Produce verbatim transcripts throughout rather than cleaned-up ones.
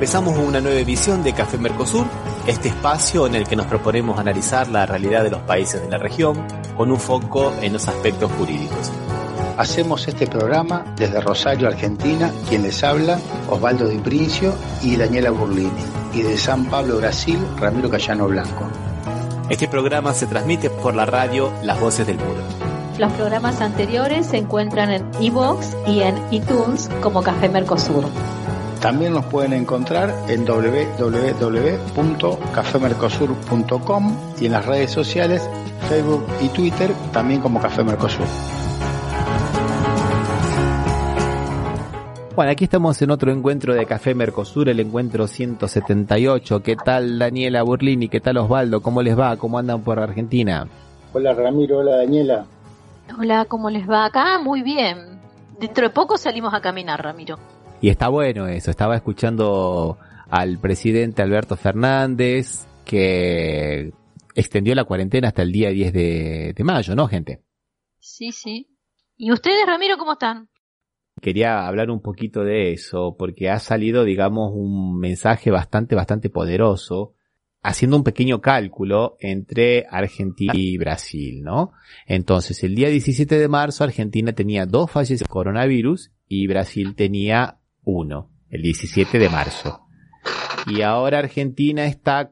Empezamos una nueva edición de Café Mercosur, este espacio en el que nos proponemos analizar la realidad de los países de la región con un foco en los aspectos jurídicos. Hacemos este programa desde Rosario, Argentina, quien les habla, Osvaldo Di Princio y Daniela Burlini, y de San Pablo, Brasil, Ramiro Cayano Blanco. Este programa se transmite por la radio Las Voces del Muro. Los programas anteriores se encuentran en iVoox y en iTunes como Café Mercosur. También nos pueden encontrar en doble u doble u doble u punto café mercosur punto com y en las redes sociales, Facebook y Twitter, también como Café Mercosur. Bueno, aquí estamos en otro encuentro de Café Mercosur, el encuentro ciento setenta y ocho. ¿Qué tal Daniela Burlini? ¿Qué tal Osvaldo? ¿Cómo les va? ¿Cómo andan por Argentina? Hola Ramiro, hola Daniela. Hola, ¿cómo les va acá? Muy bien. Dentro de poco salimos a caminar, Ramiro. Y está bueno eso, estaba escuchando al presidente Alberto Fernández que extendió la cuarentena hasta el día diez de, de mayo, ¿no, gente? Sí, sí. ¿Y ustedes, Ramiro, cómo están? Quería hablar un poquito de eso porque ha salido, digamos, un mensaje bastante, bastante poderoso haciendo un pequeño cálculo entre Argentina y Brasil, ¿no? Entonces, el día diecisiete de marzo Argentina tenía dos fallecidos de coronavirus y Brasil tenía uno, el diecisiete de marzo. Y ahora Argentina está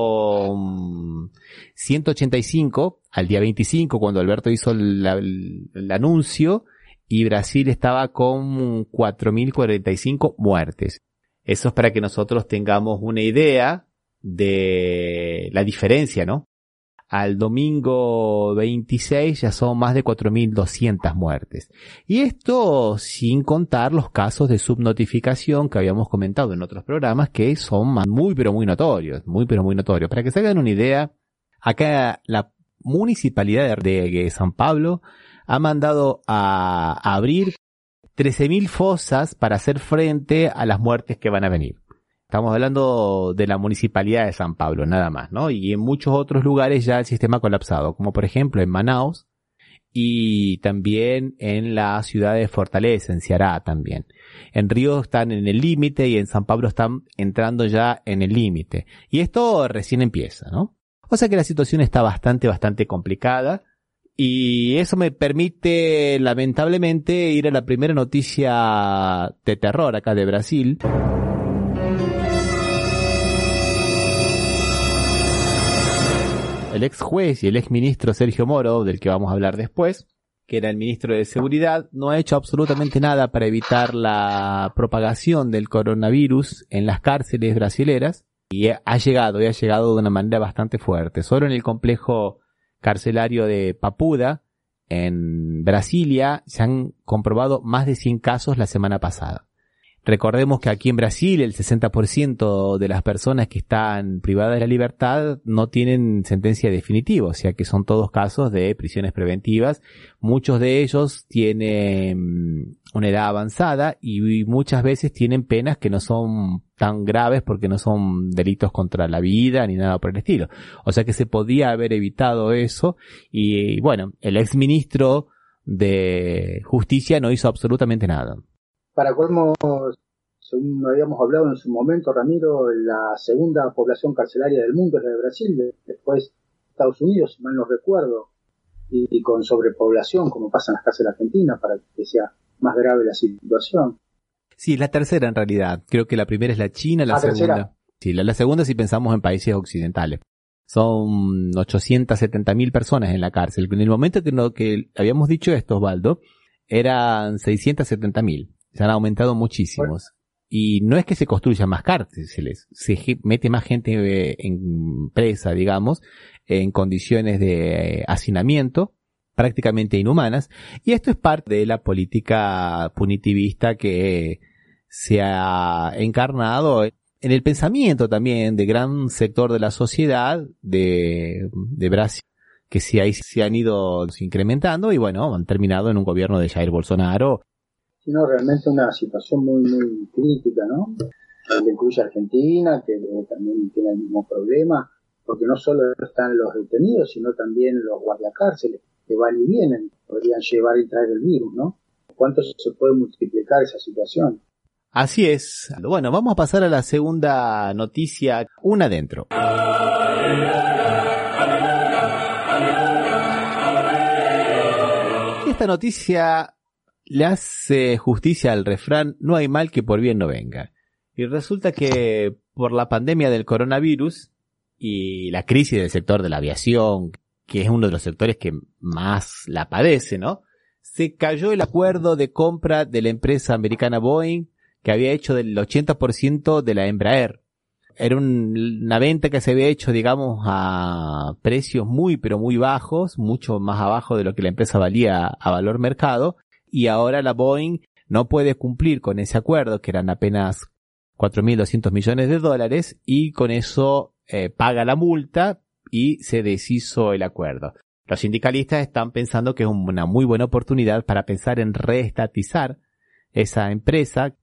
con ciento ochenta y cinco al día veinticinco, cuando Alberto hizo el, el, el anuncio, y Brasil estaba con cuatro mil cuarenta y cinco muertes. Eso es para que nosotros tengamos una idea de la diferencia, ¿no? Al domingo veintiséis ya son más de cuatro mil doscientas muertes. Y esto sin contar los casos de subnotificación que habíamos comentado en otros programas, que son muy pero muy notorios, muy pero muy notorios. Para que se hagan una idea, acá la municipalidad de San Pablo ha mandado a abrir trece mil fosas para hacer frente a las muertes que van a venir. Estamos hablando de la municipalidad de San Pablo, nada más, ¿no? Y en muchos otros lugares ya el sistema ha colapsado, como por ejemplo en Manaus y también en la ciudad de Fortaleza, en Ceará también. En Río están en el límite y en San Pablo están entrando ya en el límite. Y esto recién empieza, ¿no? O sea que la situación está bastante, bastante complicada. Y eso me permite, lamentablemente, ir a la primera noticia de terror acá de Brasil. El ex juez y el ex ministro Sergio Moro, del que vamos a hablar después, que era el ministro de Seguridad, no ha hecho absolutamente nada para evitar la propagación del coronavirus en las cárceles brasileras, y ha llegado, y ha llegado de una manera bastante fuerte. Solo en el complejo carcelario de Papuda, en Brasilia, se han comprobado más de cien casos la semana pasada. Recordemos que aquí en Brasil el sesenta por ciento de las personas que están privadas de la libertad no tienen sentencia definitiva, o sea que son todos casos de prisiones preventivas. Muchos de ellos tienen una edad avanzada y muchas veces tienen penas que no son tan graves porque no son delitos contra la vida ni nada por el estilo. O sea que se podía haber evitado eso y bueno, el ex ministro de Justicia no hizo absolutamente nada. Para colmo, según habíamos hablado en su momento, Ramiro, la segunda población carcelaria del mundo es la de Brasil, después Estados Unidos, si mal no recuerdo, y, y con sobrepoblación, como pasa en las cárceles argentinas, para que sea más grave la situación. Sí, la tercera en realidad. Creo que la primera es la China, la, la segunda. Tercera. Sí, la, la segunda si pensamos en países occidentales. Son ochocientas setenta mil personas en la cárcel. En el momento que, no, que habíamos dicho esto, Osvaldo, eran seiscientas setenta mil. Se han aumentado muchísimos. Bueno. Y no es que se construyan más cárceles, se mete más gente en presa, digamos, en condiciones de hacinamiento prácticamente inhumanas. Y esto es parte de la política punitivista que se ha encarnado en el pensamiento también de gran sector de la sociedad de, de Brasil, que sí, ahí se han ido incrementando y bueno, han terminado en un gobierno de Jair Bolsonaro. Sino realmente una situación muy muy crítica, ¿no? Que incluye a Argentina, que también tiene el mismo problema, porque no solo están los detenidos, sino también los guardacárceles, que van y vienen, podrían llevar y traer el virus, ¿no? ¿Cuánto se puede multiplicar esa situación? Así es. Bueno, vamos a pasar a la segunda noticia, una adentro. Esta noticia le hace justicia al refrán, no hay mal que por bien no venga. Y resulta que por la pandemia del coronavirus y la crisis del sector de la aviación, que es uno de los sectores que más la padece, ¿no? Se cayó el acuerdo de compra de la empresa americana Boeing, que había hecho del ochenta por ciento de la Embraer. Era un, una venta que se había hecho, digamos, a precios muy, pero muy bajos, mucho más abajo de lo que la empresa valía a valor mercado, y ahora la Boeing no puede cumplir con ese acuerdo, que eran apenas cuatro mil doscientos millones de dólares, y con eso eh, paga la multa y se deshizo el acuerdo. Los sindicalistas están pensando que es una muy buena oportunidad para pensar en reestatizar esa empresa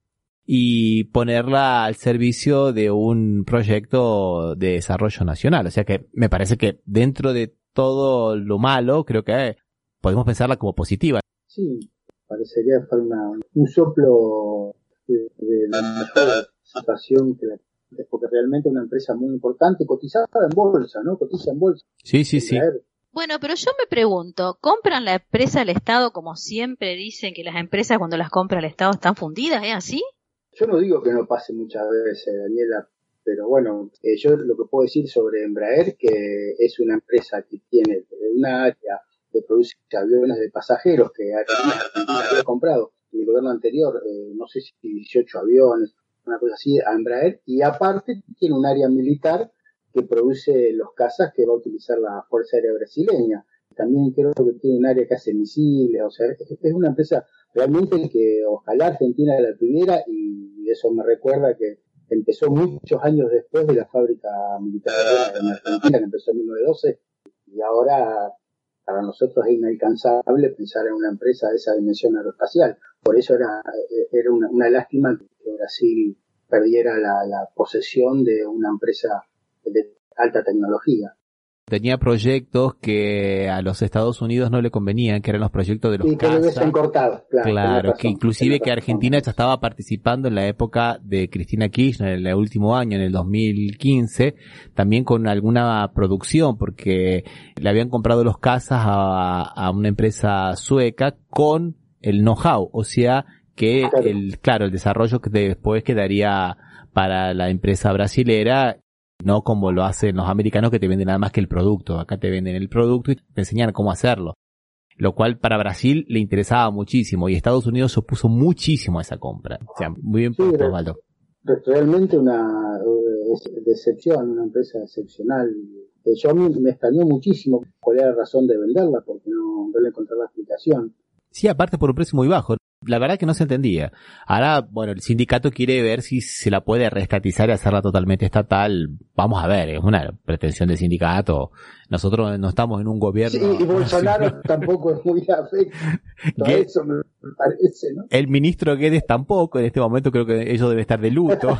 y ponerla al servicio de un proyecto de desarrollo nacional. O sea que me parece que dentro de todo lo malo, creo que podemos pensarla como positiva. Sí, parecería una, un soplo de, de la mejor situación que la, porque realmente es una empresa muy importante, cotizada en bolsa, ¿no? Cotiza en bolsa. Sí, sí, sí. Bueno, pero yo me pregunto, ¿compran la empresa al Estado como siempre dicen que las empresas cuando las compra el Estado están fundidas? ¿Es así? Yo no digo que no pase muchas veces, Daniela, pero bueno, eh, yo lo que puedo decir sobre Embraer, que es una empresa que tiene una área que produce aviones de pasajeros que Argentina había comprado en el gobierno anterior, eh, no sé si dieciocho aviones, una cosa así, a Embraer, y aparte tiene un área militar que produce los cazas que va a utilizar la Fuerza Aérea Brasileña. También creo que tiene un área que hace misiles, o sea, es una empresa realmente que ojalá Argentina la tuviera, y eso me recuerda que empezó muchos años después de la fábrica militar en Argentina, que empezó en mil novecientos doce, y ahora para nosotros es inalcanzable pensar en una empresa de esa dimensión aeroespacial. Por eso era, era una, una lástima que Brasil perdiera la, la posesión de una empresa de alta tecnología. Tenía proyectos que a los Estados Unidos no le convenían, que eran los proyectos de los y que cazas. Lo cortado, claro, claro razón, que inclusive que Argentina razón. ya estaba participando en la época de Cristina Kirchner, en el último año, en el dos mil quince, también con alguna producción, porque le habían comprado los cazas a, a una empresa sueca con el know-how, o sea que claro. el claro el desarrollo que después quedaría para la empresa brasilera. No como lo hacen los americanos, que te venden nada más que el producto. Acá te venden el producto y te enseñan cómo hacerlo. Lo cual para Brasil le interesaba muchísimo y Estados Unidos se opuso muchísimo a esa compra. O sea, muy bien puesto, Osvaldo. Sí, realmente una decepción, una empresa excepcional. Yo a mí me extrañó muchísimo cuál era la razón de venderla, porque no, no le encontré la explicación. Sí, aparte por un precio muy bajo. La verdad que no se entendía. Ahora, bueno, el sindicato quiere ver si se la puede reestatizar y hacerla totalmente estatal. Vamos a ver, es una pretensión del sindicato. Nosotros no estamos en un gobierno... Sí, y Bolsonaro tampoco es muy afecto a eso, me parece, ¿no? El ministro Guedes tampoco, en este momento creo que ellos deben estar de luto.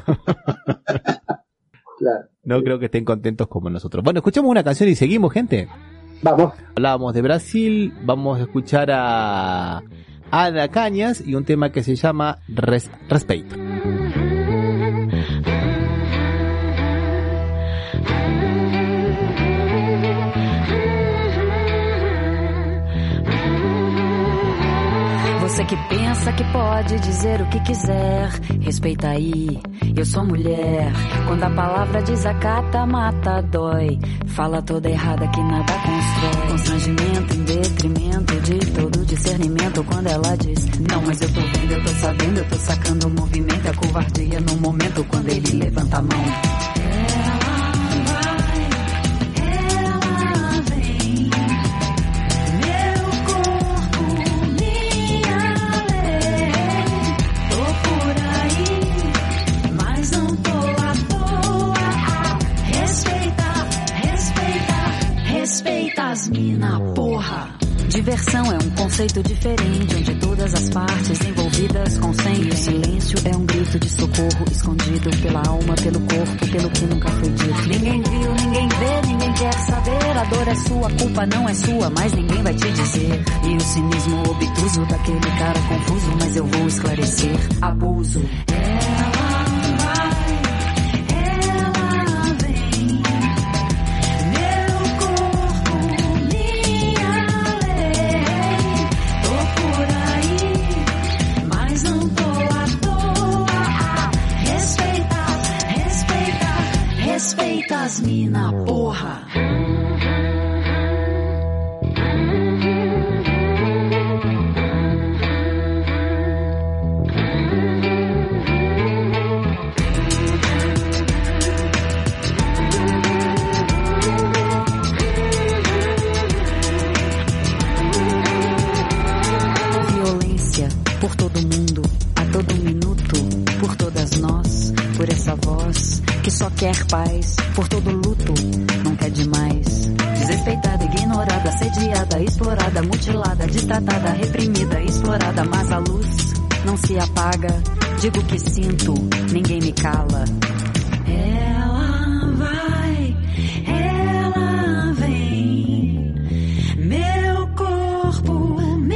Claro. No sí. Creo que estén contentos como nosotros. Bueno, escuchamos una canción y seguimos, gente. Vamos. Hablábamos de Brasil, vamos a escuchar a Ada Cañas y un tema que se llama Res- Respeito. Você que pensa que pode dizer o que quiser, respeita aí, eu sou mulher. Quando a palavra desacata, mata, dói. Fala toda errada que nada constrói. Constrangimento em detrimento de todo discernimento. Quando ela diz, não, mas eu tô vendo, eu tô sabendo, eu tô sacando o movimento. A covardia no momento quando ele levanta a mão. Mina, porra. Diversão é um conceito diferente, onde todas as partes envolvidas consentem. O silêncio é um grito de socorro, escondido pela alma, pelo corpo, pelo que nunca foi dito. Ninguém viu, ninguém vê, ninguém quer saber. A dor é sua, a culpa não é sua, mas ninguém vai te dizer. E o cinismo obtuso daquele cara confuso, mas eu vou esclarecer. Abuso é respeita as mina, porra. Por todo mundo, a todo minuto, por todas nós, por essa voz que só quer paz, por todo luto, nunca é demais. Desrespeitada, ignorada, assediada, explorada, mutilada, destratada, reprimida, explorada, mas a luz não se apaga. Digo que sinto, ninguém me cala. Ela vai, ela vem, meu corpo.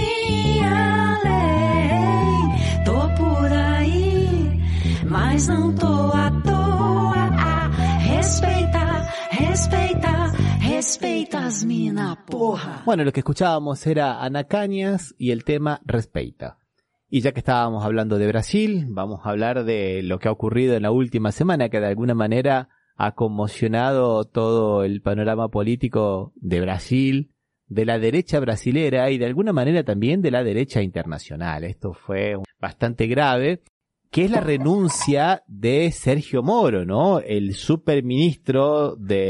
Mas não tô à toa, ah, respeita, respeita, respeita as mina, porra. Bueno, lo que escuchábamos era Ana Cañas y el tema Respeita. Y ya que estábamos hablando de Brasil, vamos a hablar de lo que ha ocurrido en la última semana, que de alguna manera ha conmocionado todo el panorama político de Brasil, de la derecha brasilera y de alguna manera también de la derecha internacional. Esto fue bastante grave, que es la renuncia de Sergio Moro, ¿no? El superministro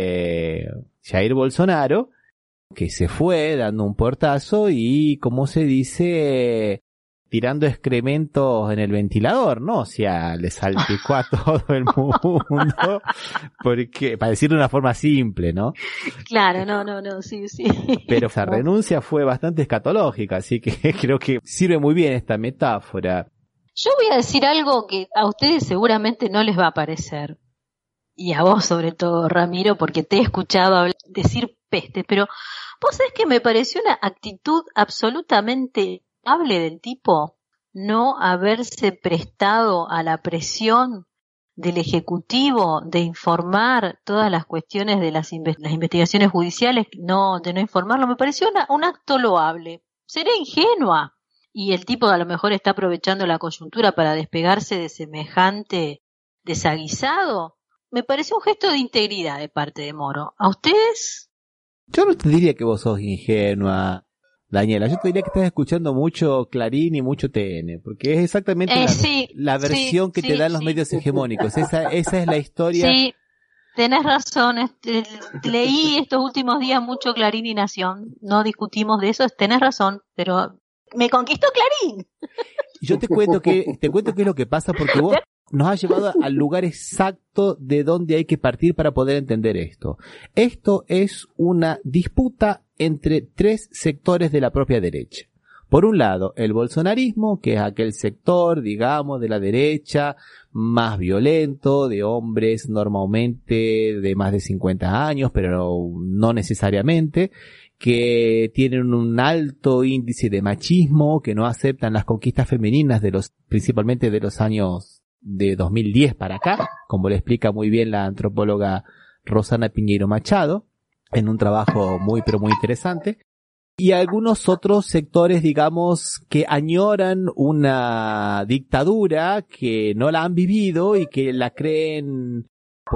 de Jair Bolsonaro, que se fue dando un portazo y, como se dice, tirando excrementos en el ventilador, ¿no? O sea, le salpicó a todo el mundo, porque, para decirlo de una forma simple, ¿no? Claro, no, no, no, sí, sí. Pero esa renuncia fue bastante escatológica, así que creo que sirve muy bien esta metáfora. Yo voy a decir algo que a ustedes seguramente no les va a parecer, y a vos sobre todo, Ramiro, porque te he escuchado hablar, decir peste, pero vos sabés que me pareció una actitud absolutamente amable del tipo no haberse prestado a la presión del Ejecutivo de informar todas las cuestiones de las, inve- las investigaciones judiciales, no de no informarlo. Me pareció una, un acto loable. Seré ingenua. Y el tipo a lo mejor está aprovechando la coyuntura para despegarse de semejante desaguisado. Me pareció un gesto de integridad de parte de Moro. ¿A ustedes? Yo no te diría que vos sos ingenua, Daniela. Yo te diría que estás escuchando mucho Clarín y mucho T N, porque es exactamente eh, la, sí, la versión sí, que sí, te dan los sí. medios hegemónicos. Esa, esa es la historia. Sí, tenés razón. Este, leí estos últimos días mucho Clarín y Nación. No discutimos de eso. Tenés razón, pero me conquistó Clarín. Yo te cuento que te cuento qué es lo que pasa, porque vos nos has llevado al lugar exacto de donde hay que partir para poder entender esto. Esto es una disputa entre tres sectores de la propia derecha. Por un lado, el bolsonarismo, que es aquel sector, digamos, de la derecha más violento, de hombres normalmente de más de cincuenta años, pero no necesariamente, que tienen un alto índice de machismo, que no aceptan las conquistas femeninas de los, principalmente de los años de dos mil diez para acá, como le explica muy bien la antropóloga Rosana Piñeiro Machado, en un trabajo muy pero muy interesante. Y algunos otros sectores, digamos, que añoran una dictadura que no la han vivido y que la creen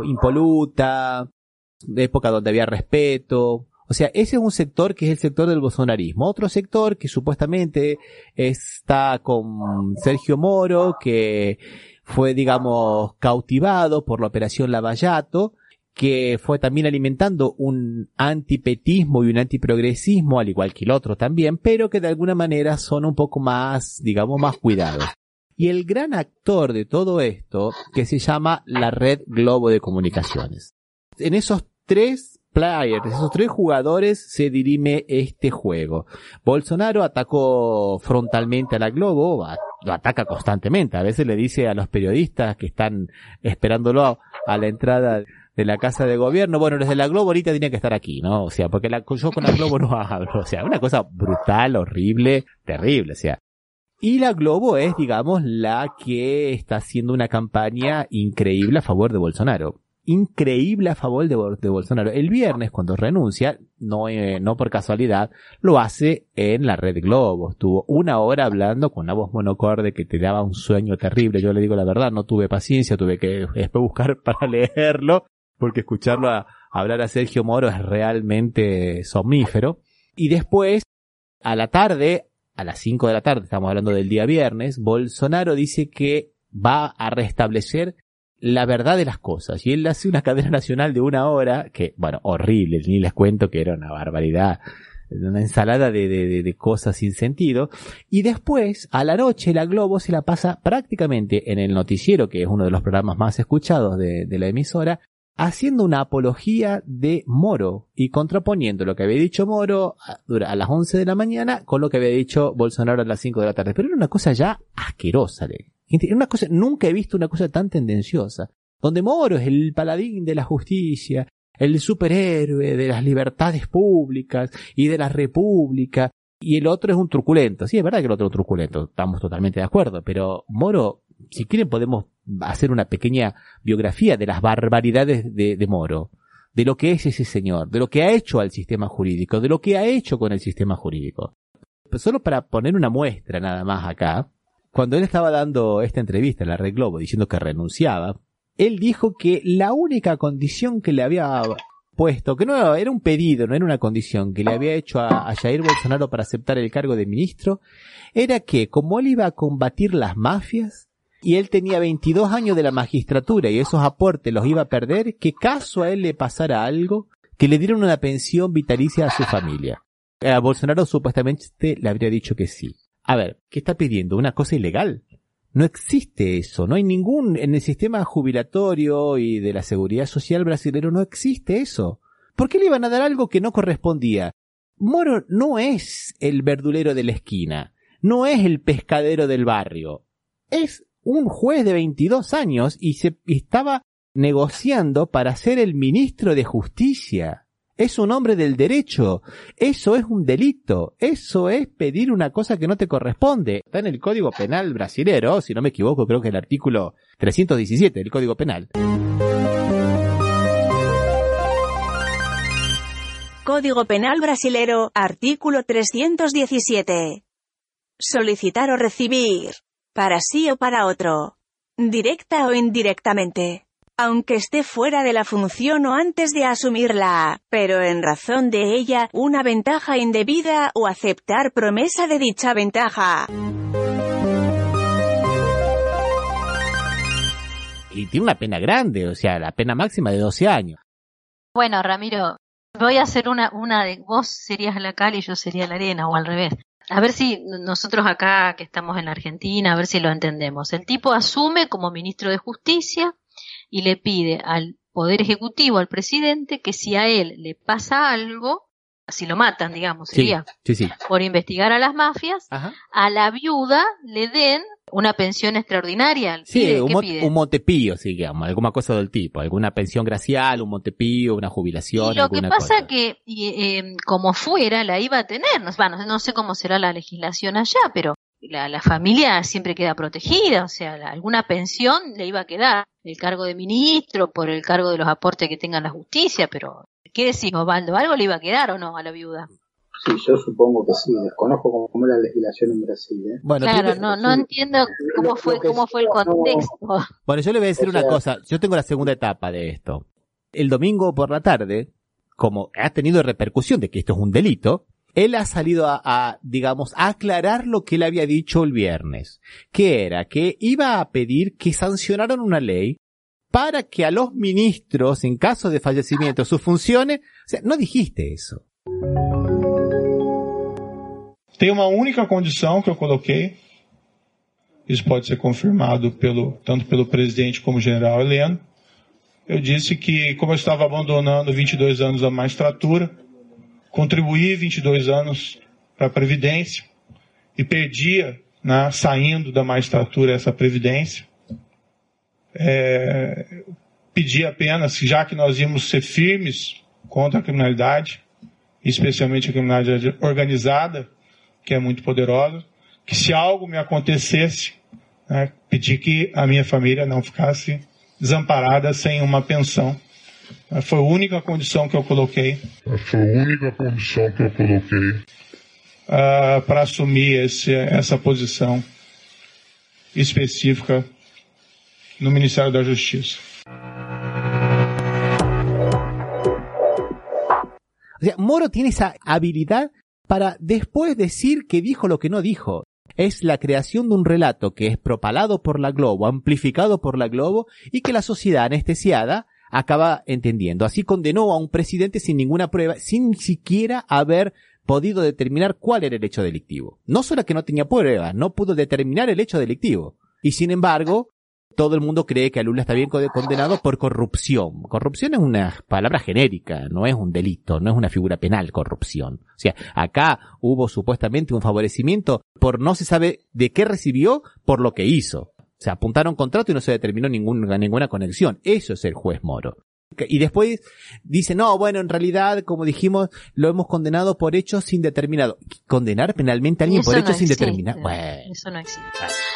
impoluta, de época donde había respeto. O sea, ese es un sector que es el sector del bolsonarismo. Otro sector que supuestamente está con Sergio Moro, que fue, digamos, cautivado por la operación Lavallato, que fue también alimentando un antipetismo y un antiprogresismo, al igual que el otro también, pero que de alguna manera son un poco más, digamos, más cuidados. Y el gran actor de todo esto, que se llama la Red Globo de Comunicaciones. En esos tres players, esos tres jugadores se dirime este juego. Bolsonaro atacó frontalmente a la Globo, lo ataca constantemente, a veces le dice a los periodistas que están esperándolo a, a la entrada de la casa de gobierno, bueno, los de la Globo ahorita tienen que estar aquí, ¿no? O sea, porque la, yo con la Globo no hablo, o sea, una cosa brutal, horrible, terrible, o sea. Y la Globo es, digamos, la que está haciendo una campaña increíble a favor de Bolsonaro. Increíble a favor de, de Bolsonaro. El viernes, cuando renuncia, no, eh, no por casualidad, lo hace en la Red Globo. Estuvo una hora hablando con una voz monocorde que te daba un sueño terrible. Yo le digo la verdad, no tuve paciencia, tuve que después buscar para leerlo, porque escucharlo a, a hablar a Sergio Moro es realmente somnífero. Y después, a la tarde, a las cinco de la tarde, estamos hablando del día viernes, Bolsonaro dice que va a restablecer la verdad de las cosas. Y él hace una cadena nacional de una hora, que, bueno, horrible, ni les cuento que era una barbaridad, una ensalada de, de, de cosas sin sentido. Y después, a la noche, la Globo se la pasa prácticamente en el noticiero, que es uno de los programas más escuchados de, de la emisora, haciendo una apología de Moro y contraponiendo lo que había dicho Moro a, a las once de la mañana con lo que había dicho Bolsonaro a las cinco de la tarde. Pero era una cosa ya asquerosa, ¿le? Era una cosa, nunca he visto una cosa tan tendenciosa, donde Moro es el paladín de la justicia, el superhéroe de las libertades públicas y de la república, y el otro es un truculento. Sí, es verdad que el otro es un truculento, estamos totalmente de acuerdo, pero Moro, si quieren podemos hacer una pequeña biografía de las barbaridades de, de Moro, de lo que es ese señor, de lo que ha hecho al sistema jurídico, de lo que ha hecho con el sistema jurídico. Pues solo para poner una muestra nada más acá, cuando él estaba dando esta entrevista en la Red Globo diciendo que renunciaba, él dijo que la única condición que le había puesto, que no era un pedido, no era una condición que le había hecho a, a Jair Bolsonaro para aceptar el cargo de ministro, era que como él iba a combatir las mafias, y él tenía veintidós años de la magistratura y esos aportes los iba a perder, que caso a él le pasara algo, que le dieran una pensión vitalicia a su familia. A Bolsonaro supuestamente le habría dicho que sí. A ver, ¿qué está pidiendo? ¿Una cosa ilegal? No existe eso, no hay ningún, en el sistema jubilatorio y de la seguridad social brasileño no existe eso. ¿Por qué le iban a dar algo que no correspondía? Moro no es el verdulero de la esquina, no es el pescadero del barrio, es un juez de veintidós años y se y estaba negociando para ser el ministro de Justicia. Es un hombre del derecho. Eso es un delito. Eso es pedir una cosa que no te corresponde. Está en el Código Penal brasilero, si no me equivoco, creo que el artículo trescientos diecisiete del Código Penal. Código Penal brasilero, artículo trescientos diecisiete. Solicitar o recibir, para sí o para otro, directa o indirectamente, aunque esté fuera de la función o antes de asumirla, pero en razón de ella, una ventaja indebida o aceptar promesa de dicha ventaja. Y tiene una pena grande, o sea, la pena máxima de doce años. Bueno, Ramiro, voy a hacer una, una de vos serías la cal y yo sería la arena, o al revés. A ver si nosotros acá, que estamos en la Argentina, a ver si lo entendemos. El tipo asume como ministro de Justicia y le pide al Poder Ejecutivo, al presidente, que si a él le pasa algo, si lo matan, digamos, sería, sí, sí, sí. por investigar a las mafias, Ajá. a la viuda le den una pensión extraordinaria. Sí, ¿Pide? un, ¿Qué mo- pide? un montepío, sí, digamos, alguna cosa del tipo, alguna pensión gracial, un montepío, una jubilación, Y lo que alguna pasa cosa. que, y, eh, como fuera, la iba a tener. No, bueno, no sé cómo será la legislación allá, pero la, la familia siempre queda protegida. O sea, la, alguna pensión le iba a quedar. El cargo de ministro, por el cargo de los aportes que tenga la justicia, pero ¿qué decís, Osvaldo? ¿Algo le iba a quedar o no a la viuda? Sí, yo supongo que sí. Desconozco cómo, cómo es la legislación en Brasil, ¿eh? Bueno, Claro, primero- no, no entiendo cómo fue, cómo fue el contexto. Bueno, yo le voy a decir O sea- una cosa. Yo tengo la segunda etapa de esto. El domingo por la tarde, como ha tenido repercusión de que esto es un delito, él ha salido a, a, digamos, a aclarar lo que él había dicho el viernes. Que era que iba a pedir que sancionaran una ley para que a los ministros, en caso de fallecimiento, sus funciones... O sea, no dijiste eso. Tem uma única condição que eu coloquei, isso pode ser confirmado pelo, tanto pelo presidente como general Heleno. Eu disse que, como eu estava abandonando vinte e dois anos da magistratura, contribuí vinte e dois anos para a Previdência e perdia, né, saindo da magistratura, essa Previdência. É, pedi apenas, já que nós íamos ser firmes contra a criminalidade, especialmente a criminalidade organizada, que é muito poderosa, que se algo me acontecesse, né, pedir que a minha família não ficasse desamparada sem uma pensão. Foi a única condição que eu coloquei. Foi a única condição que eu coloquei. Uh, para assumir esse, essa posição específica no Ministério da Justiça. O sea, Moro tiene esa habilidad para después decir que dijo lo que no dijo. Es la creación de un relato que es propalado por la Globo, amplificado por la Globo, y que la sociedad anestesiada acaba entendiendo. Así condenó a un presidente sin ninguna prueba, sin siquiera haber podido determinar cuál era el hecho delictivo. No solo que no tenía pruebas, no pudo determinar el hecho delictivo. Y sin embargo, todo el mundo cree que a Lula está bien condenado por corrupción. Corrupción es una palabra genérica, no es un delito, no es una figura penal, corrupción. O sea, acá hubo supuestamente un favorecimiento por no se sabe de qué recibió por lo que hizo. Se apuntaron contrato y no se determinó ningún, ninguna conexión. Eso es el juez Moro. Y después dice, no, bueno, en realidad, como dijimos, lo hemos condenado por hechos indeterminados. ¿Condenar penalmente a alguien por hechos no indeterminados? Bueno, eso no existe.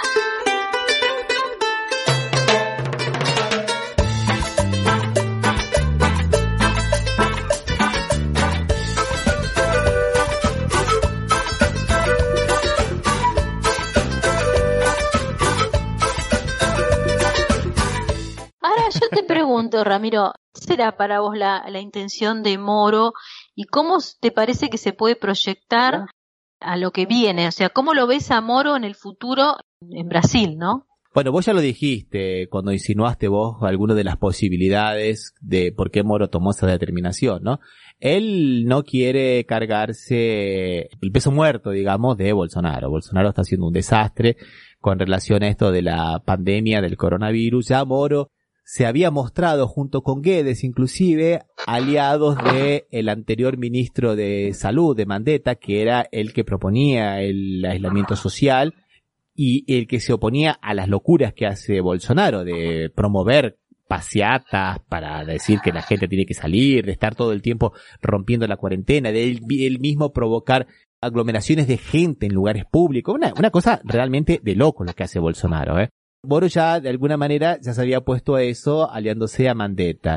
Yo te pregunto, Ramiro, ¿qué será para vos la, la intención de Moro y cómo te parece que se puede proyectar a lo que viene? O sea, ¿cómo lo ves a Moro en el futuro en Brasil, no? Bueno, vos ya lo dijiste cuando insinuaste vos alguna de las posibilidades de por qué Moro tomó esa determinación, ¿no? Él no quiere cargarse el peso muerto, digamos, de Bolsonaro. Bolsonaro está haciendo un desastre con relación a esto de la pandemia del coronavirus. Ya Moro se había mostrado junto con Guedes, inclusive, aliados de el anterior ministro de Salud, de Mandetta, que era el que proponía el aislamiento social y el que se oponía a las locuras que hace Bolsonaro de promover paseatas para decir que la gente tiene que salir, de estar todo el tiempo rompiendo la cuarentena, de él, él mismo provocar aglomeraciones de gente en lugares públicos. Una, una cosa realmente de loco lo que hace Bolsonaro, ¿eh? Moro ya, de alguna manera, ya se había puesto a eso aliándose a Mandetta.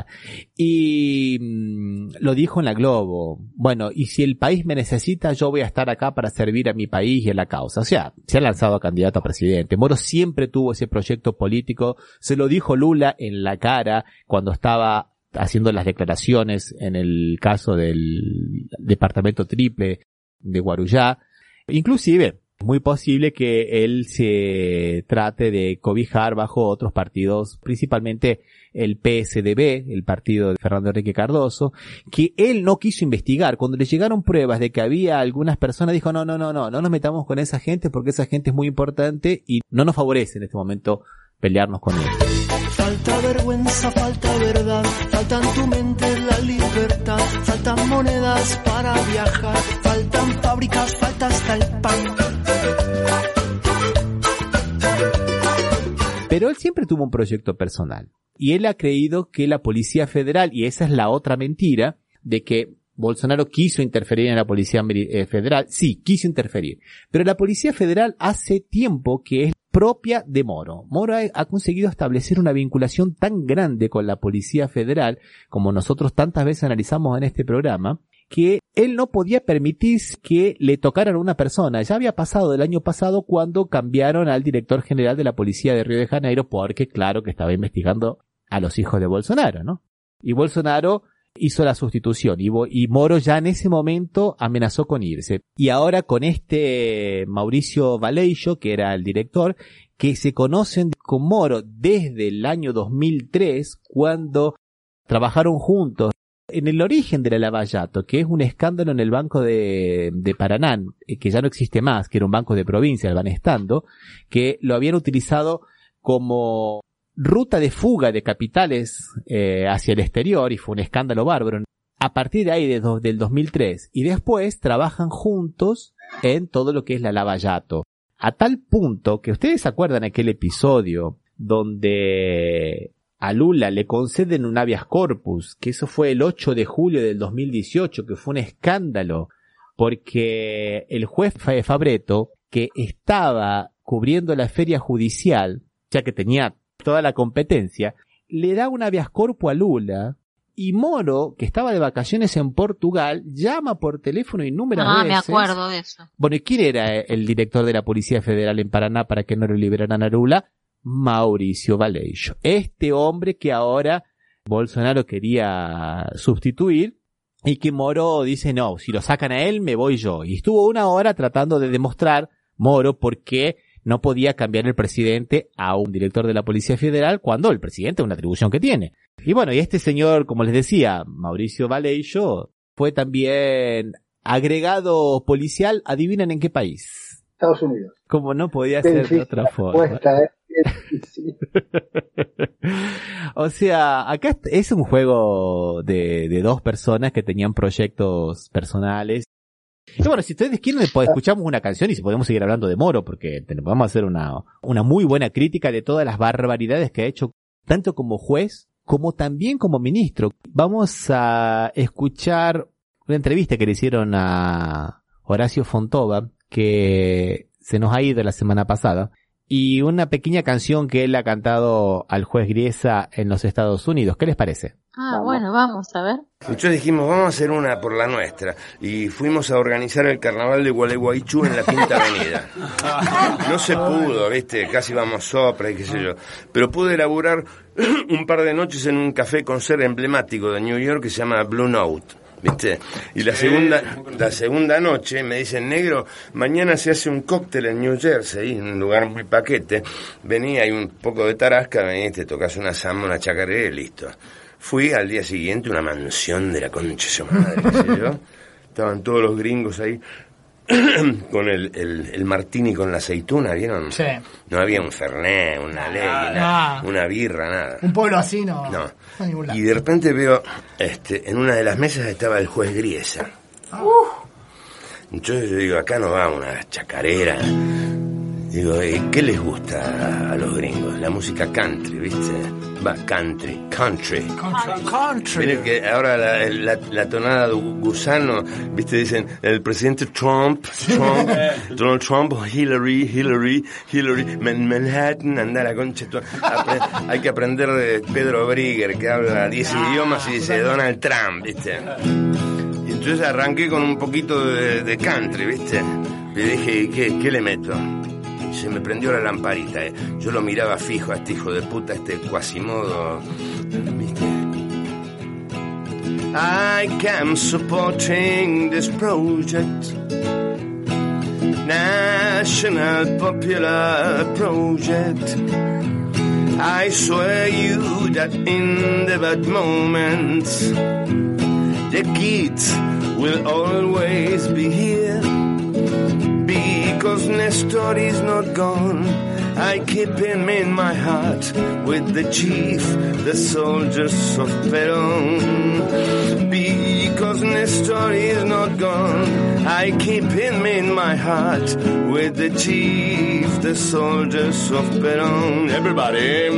Y mmm, lo dijo en la Globo. Bueno, y si el país me necesita, yo voy a estar acá para servir a mi país y a la causa. O sea, se ha lanzado a candidato a presidente. Moro siempre tuvo ese proyecto político. Se lo dijo Lula en la cara cuando estaba haciendo las declaraciones en el caso del departamento triple de Guarujá. Inclusive, muy posible que él se trate de cobijar bajo otros partidos, principalmente el P S D B, el partido de Fernando Henrique Cardoso, que él no quiso investigar. Cuando le llegaron pruebas de que había algunas personas, dijo, no, no, no, no, no nos metamos con esa gente porque esa gente es muy importante y no nos favorece en este momento pelearnos con él. Falta vergüenza, falta verdad, falta en tu mente la libertad, faltan monedas para viajar, faltan fábricas, falta hasta el pan. Pero él siempre tuvo un proyecto personal y él ha creído que la Policía Federal, y esa es la otra mentira, de que Bolsonaro quiso interferir en la Policía Federal. Sí, quiso interferir, pero la Policía Federal hace tiempo que es propia de Moro. Moro ha, ha conseguido establecer una vinculación tan grande con la Policía Federal, como nosotros tantas veces analizamos en este programa, que él no podía permitir que le tocaran a una persona. Ya había pasado el año pasado cuando cambiaron al director general de la Policía de Río de Janeiro, porque claro que estaba investigando a los hijos de Bolsonaro, ¿no? Y Bolsonaro hizo la sustitución y, y Moro ya en ese momento amenazó con irse. Y ahora con este Mauricio Valeixo, que era el director, que se conocen con Moro desde el año dos mil tres, cuando trabajaron juntos en el origen de la Lava Jato, que es un escándalo en el Banco de, de Paraná, que ya no existe más, que era un banco de provincia, el Banestando, que lo habían utilizado como ruta de fuga de capitales eh, hacia el exterior, y fue un escándalo bárbaro. A partir de ahí, de do, del dos mil tres, y después trabajan juntos en todo lo que es la Lava Jato. A tal punto que ustedes se acuerdan aquel episodio donde a Lula le conceden un habeas corpus, que eso fue el ocho de julio del dos mil dieciocho, que fue un escándalo, porque el juez Fabretto, que estaba cubriendo la feria judicial, ya que tenía toda la competencia, le da un habeas corpus a Lula, y Moro, que estaba de vacaciones en Portugal, llama por teléfono innumerables ah, veces. Ah, me acuerdo de eso. Bueno, ¿y quién era el director de la Policía Federal en Paraná para que no lo liberaran a Lula? Mauricio Valeixo. Este hombre que ahora Bolsonaro quería sustituir y que Moro dice, no, si lo sacan a él, me voy yo. Y estuvo una hora tratando de demostrar, Moro, por qué no podía cambiar el presidente a un director de la Policía Federal cuando el presidente es una atribución que tiene. Y bueno, y este señor, como les decía, Mauricio Vallejo, fue también agregado policial, adivinen en qué país. Estados Unidos. Como no podía ser de otra forma. Respuesta, ¿eh? Sí. O sea, acá es un juego de, de dos personas que tenían proyectos personales. Y bueno, si ustedes quieren, escuchamos una canción y si podemos seguir hablando de Moro, porque podemos hacer una, una muy buena crítica de todas las barbaridades que ha hecho, tanto como juez, como también como ministro. Vamos a escuchar una entrevista que le hicieron a Horacio Fontova, que se nos ha ido la semana pasada, y una pequeña canción que él ha cantado al juez Griesa en los Estados Unidos. ¿Qué les parece? Ah, bueno, vamos a ver. Nosotros dijimos, vamos a hacer una por la nuestra. Y fuimos a organizar el carnaval de Gualeguaychú en la Quinta Avenida. No se pudo, viste, casi vamos sopra y qué sé yo. Pero pude elaborar un par de noches en un café con ser emblemático de New York que se llama Blue Note. ¿Viste? Y la segunda la segunda noche me dicen, negro, mañana se hace un cóctel en New Jersey, en un lugar muy paquete. Vení, hay un poco de tarasca, vení, te tocas una samba, una chacarera y listo. Fui al día siguiente, una mansión de la concha de su madre, qué sé yo. Estaban todos los gringos ahí con el, el, el martini con la aceituna, ¿vieron? Sí. No había un fernet, una ley, una, una birra, nada. Un pueblo así no. No. A ningún lado. Y de repente veo, este, en una de las mesas estaba el juez Griesa. Uh. Entonces yo digo, acá no va una chacarera. Digo, ¿qué les gusta a los gringos? La música country, ¿viste? Va, country, country. Country. Country. Miren que ahora la, la, la tonada de gusano, ¿viste? Dicen, el presidente Trump, Trump, Donald Trump, Hillary, Hillary, Hillary, Manhattan, anda la concha. Apre- hay que aprender de Pedro Brigger, que habla diez ah, idiomas y dice Donald Trump, ¿viste? Y entonces arranqué con un poquito de, de country, ¿viste? Y dije, ¿qué, qué le meto? Se me prendió la lamparita, eh. Yo lo miraba fijo a este hijo de puta, este Quasimodo, ¿viste? I am supporting this project, National Popular Project. I swear you that in the bad moments, the kids will always be here. Because Nestor is not gone, I keep him in my heart with the chief, the soldiers of Perón. Because Nestor is not gone, I keep him in my heart with the chief, the soldiers of Perón. Everybody,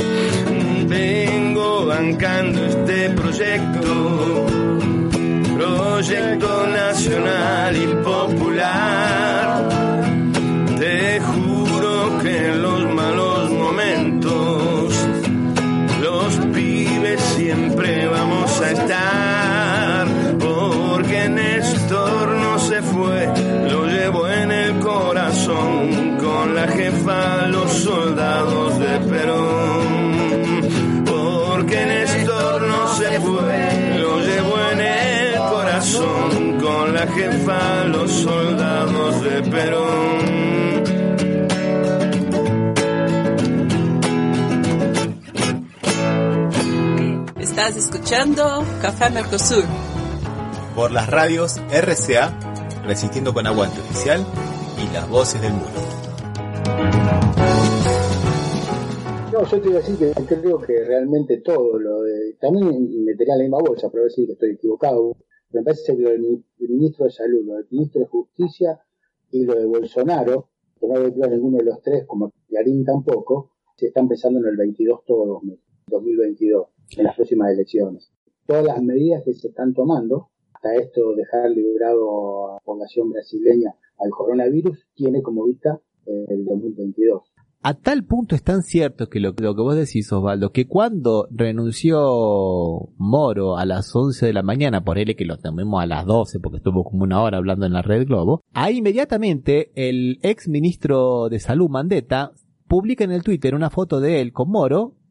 vengo bancando este proyecto, proyecto nacional y popular. Te juro que en los malos momentos, los pibes siempre vamos a estar. Porque Néstor no se fue, lo llevo en el corazón, con la jefa, los soldados de Perón. Porque Néstor no se fue, lo llevo en el corazón, con la jefa, los soldados de Perón. Estás escuchando Café Mercosur por las radios R C A, Resistiendo con Aguante Oficial y Las Voces del Muro. No, yo te iba a decir que creo que realmente todo lo de... También metería la misma bolsa, pero decir que estoy equivocado. Me parece que lo del ministro de Salud, lo del ministro de Justicia y lo de Bolsonaro, que no veo ninguno de los tres, como Clarín tampoco, se está empezando en el veintidós todo, dos mil veintidós, en las próximas elecciones. Todas las medidas que se están tomando, hasta esto dejar librado a la población brasileña al coronavirus, tiene como vista eh, el dos mil veintidós. A tal punto es tan cierto que lo, lo que vos decís, Osvaldo, que cuando renunció Moro a las once de la mañana, por él que lo tomemos a las doce, porque estuvo como una hora hablando en la Red Globo, ahí inmediatamente el ex ministro de Salud, Mandetta, publica en el Twitter una foto de él con Moro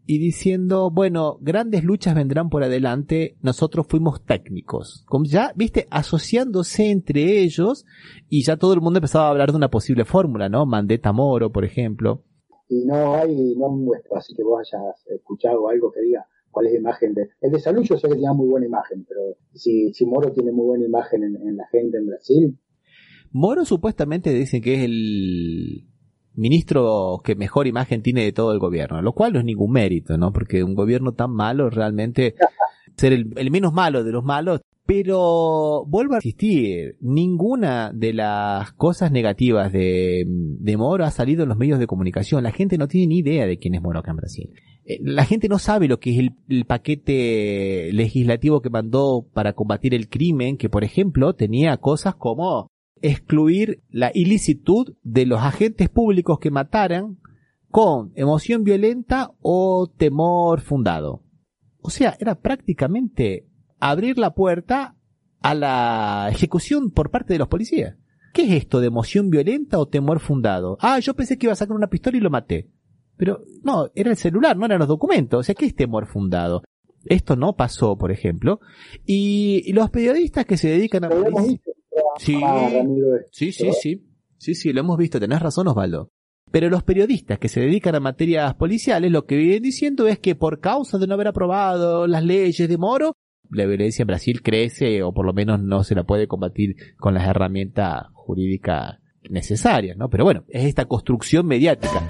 y diciendo, bueno, grandes luchas vendrán por adelante, nosotros fuimos técnicos. Como ya, viste, asociándose entre ellos, y ya todo el mundo empezaba a hablar de una posible fórmula, ¿no? Mandetta Moro, por ejemplo. Y no hay, no muestro, así que vos hayas escuchado algo que diga cuál es la imagen de... El de Salud yo sé que tenía muy buena imagen, pero si, si Moro tiene muy buena imagen en, en la gente en Brasil... Moro supuestamente dicen que es el ministro que mejor imagen tiene de todo el gobierno, lo cual no es ningún mérito, ¿no? Porque un gobierno tan malo realmente ser el, el menos malo de los malos. Pero vuelvo a insistir, ninguna de las cosas negativas de, de Moro ha salido en los medios de comunicación. La gente no tiene ni idea de quién es Moro acá en Brasil. La gente no sabe lo que es el, el paquete legislativo que mandó para combatir el crimen, que por ejemplo tenía cosas como excluir la ilicitud de los agentes públicos que mataran con emoción violenta o temor fundado. O sea, era prácticamente abrir la puerta a la ejecución por parte de los policías. ¿Qué es esto de emoción violenta o temor fundado? Ah, yo pensé que iba a sacar una pistola y lo maté. Pero no, era el celular, no eran los documentos. O sea, ¿qué es temor fundado? Esto no pasó, por ejemplo. Y, y los periodistas que se dedican a... Sí, sí, sí, sí, sí, sí, lo hemos visto, tenés razón, Osvaldo. Pero los periodistas que se dedican a materias policiales lo que vienen diciendo es que por causa de no haber aprobado las leyes de Moro, la violencia en Brasil crece, o por lo menos no se la puede combatir con las herramientas jurídicas necesarias, ¿no? Pero bueno, es esta construcción mediática.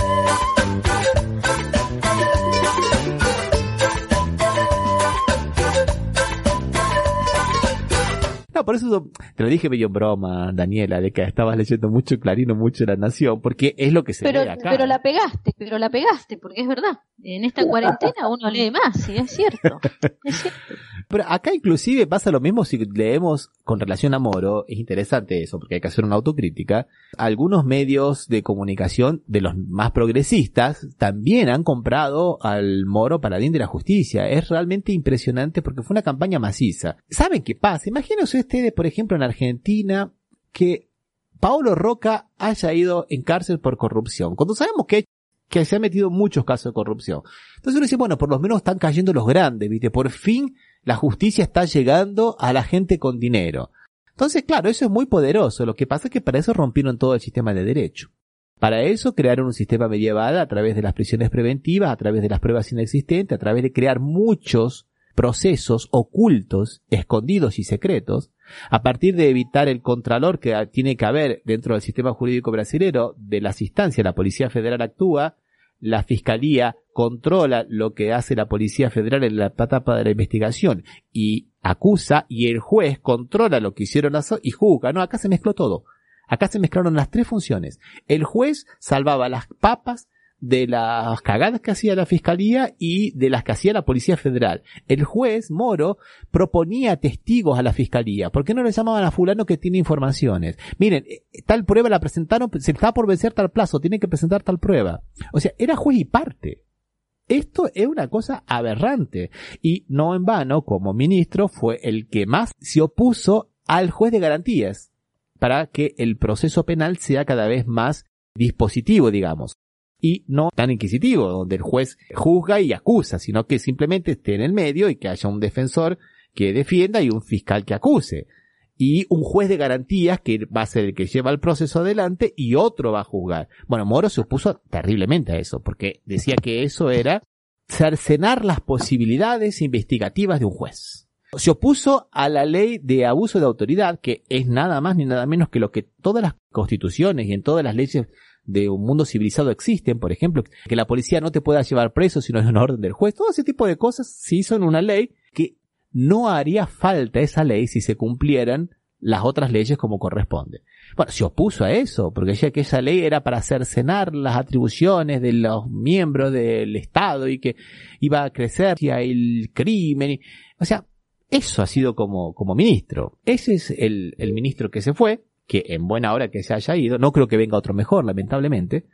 No, por eso te lo dije medio en broma, Daniela, de que estabas leyendo mucho Clarín o mucho La Nación, porque es lo que se pero, ve acá. Pero la pegaste, pero la pegaste, porque es verdad. En esta cuarentena uno lee más, sí, es cierto. Es cierto. Pero acá inclusive pasa lo mismo si leemos con relación a Moro, es interesante eso, porque hay que hacer una autocrítica. Algunos medios de comunicación de los más progresistas también han comprado al Moro paladín de la justicia. Es realmente impresionante porque fue una campaña maciza. ¿Saben qué pasa? Imagínense ustedes, por ejemplo, en Argentina, que Paolo Roca haya ido en cárcel por corrupción, cuando sabemos que, que se han metido muchos casos de corrupción. Entonces uno dice, bueno, por lo menos están cayendo los grandes, ¿viste? Por fin la justicia está llegando a la gente con dinero. Entonces, claro, eso es muy poderoso. Lo que pasa es que para eso rompieron todo el sistema de derecho. Para eso crearon un sistema medieval a través de las prisiones preventivas, a través de las pruebas inexistentes, a través de crear muchos procesos ocultos, escondidos y secretos, a partir de evitar el contralor que tiene que haber dentro del sistema jurídico brasilero de las instancias. La Policía Federal actúa, la Fiscalía controla lo que hace la Policía Federal en la etapa de la investigación y acusa, y el juez controla lo que hicieron y juzga. No, acá se mezcló todo. Acá se mezclaron las tres funciones. El juez salvaba las papas de las cagadas que hacía la Fiscalía y de las que hacía la Policía Federal. El juez Moro proponía testigos a la Fiscalía. ¿Por qué no le llamaban a fulano que tiene informaciones? Miren, tal prueba la presentaron, se está por vencer tal plazo, tiene que presentar tal prueba. O sea, era juez y parte. Esto es una cosa aberrante. Y no en vano, como ministro, fue el que más se opuso al juez de garantías para que el proceso penal sea cada vez más dispositivo, digamos. Y no tan inquisitivo, donde el juez juzga y acusa, sino que simplemente esté en el medio y que haya un defensor que defienda y un fiscal que acuse. Y un juez de garantías que va a ser el que lleva el proceso adelante y otro va a juzgar. Bueno, Moro se opuso terriblemente a eso, porque decía que eso era cercenar las posibilidades investigativas de un juez. Se opuso a la ley de abuso de autoridad, que es nada más ni nada menos que lo que todas las constituciones y en todas las leyes de un mundo civilizado existen, por ejemplo, que la policía no te pueda llevar preso si no hay una orden del juez. Todo ese tipo de cosas se hizo en una ley que no haría falta esa ley si se cumplieran las otras leyes como corresponde. Bueno, se opuso a eso, porque decía que esa ley era para cercenar las atribuciones de los miembros del Estado y que iba a crecer el crimen. O sea, eso ha sido como, como ministro. Ese es el, el ministro que se fue, que en buena hora que se haya ido. No creo que venga otro mejor, lamentablemente,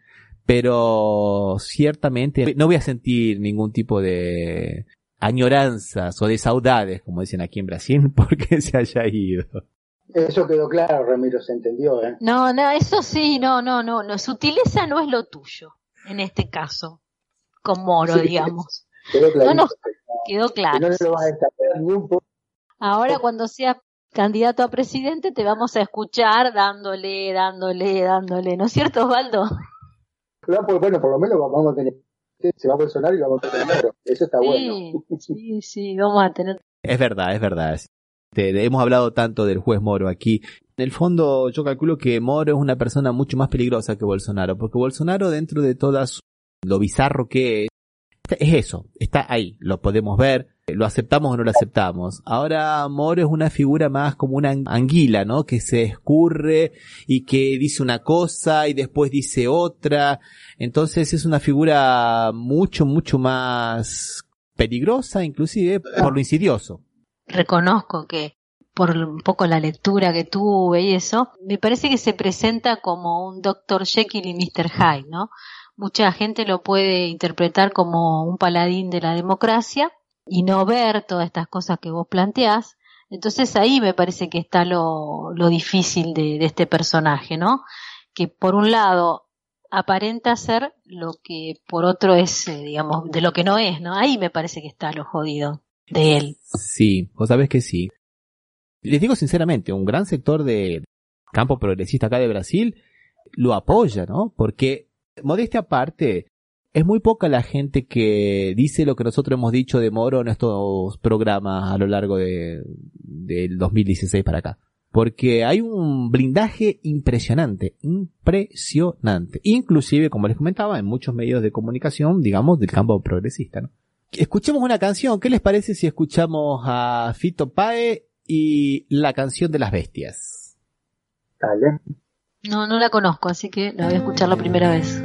pero ciertamente no voy a sentir ningún tipo de añoranzas o de saudades, como dicen aquí en Brasil, porque se haya ido. Eso quedó claro, Ramiro, se entendió, ¿eh? No, no, eso sí, no, no, no, no, sutileza no es lo tuyo, en este caso. con Moro, Sí. digamos. Quedó clarito. No nos quedó claro. Que no lo vas a destacar ni un poco. Ahora cuando seas candidato a presidente te vamos a escuchar dándole, dándole, dándole, ¿no es cierto, Osvaldo? Claro, pues, bueno, por lo menos vamos a tener, se va a Bolsonaro y vamos a tener Moro. Eso está Sí, bueno. sí, sí, vamos a tener. Es verdad, es verdad. Te- hemos hablado tanto del juez Moro aquí. En el fondo, yo calculo que Moro es una persona mucho más peligrosa que Bolsonaro, porque Bolsonaro, dentro de todo lo bizarro que es, es eso, está ahí, lo podemos ver, lo aceptamos o no lo aceptamos. Ahora Moro es una figura más como una anguila, ¿no? Que se escurre y que dice una cosa y después dice otra. Entonces es una figura mucho, mucho más peligrosa, inclusive por lo insidioso. Reconozco que por un poco la lectura que tuve y eso, me parece que se presenta como un doctor Jekyll y mister Hyde, ¿no? Mucha gente lo puede interpretar como un paladín de la democracia y no ver todas estas cosas que vos planteás. Entonces ahí me parece que está lo, lo difícil de, de este personaje, ¿no? Que por un lado aparenta ser lo que por otro es, eh, digamos, de lo que no es, ¿no? Ahí me parece que está lo jodido de él. Sí, vos sabés que sí. Les digo sinceramente, un gran sector de campo progresista acá de Brasil lo apoya, ¿no? Porque, modestia aparte, es muy poca la gente que dice lo que nosotros hemos dicho de Moro en estos programas a lo largo de del dos mil dieciséis para acá. Porque hay un blindaje impresionante, impresionante. Inclusive, como les comentaba, en muchos medios de comunicación, digamos, del campo progresista, ¿no? Escuchemos una canción. ¿Qué les parece si escuchamos a Fito Páez y la canción de las bestias? Dale. No, no la conozco, así que la voy a escuchar la primera vez.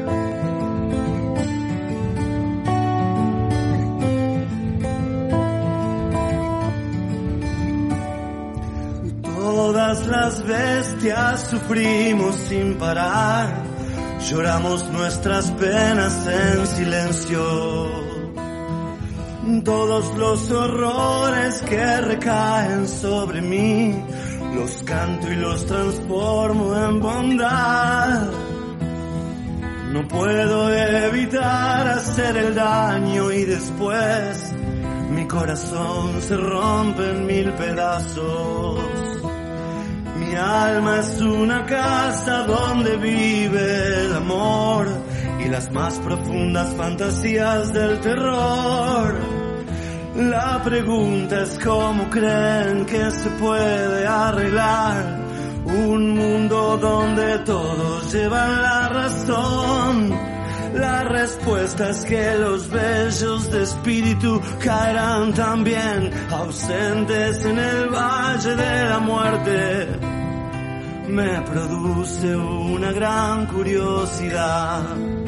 Todas las bestias sufrimos sin parar, lloramos nuestras penas en silencio. Todos los horrores que recaen sobre mí, los canto y los transformo en bondad. No puedo evitar hacer el daño y después mi corazón se rompe en mil pedazos. Mi alma es una casa donde vive el amor y las más profundas fantasías del terror. La pregunta es cómo creen que se puede arreglar un mundo donde todos llevan la razón. La respuesta es que los bellos de espíritu caerán también, ausentes en el valle de la muerte. Me produce una gran curiosidad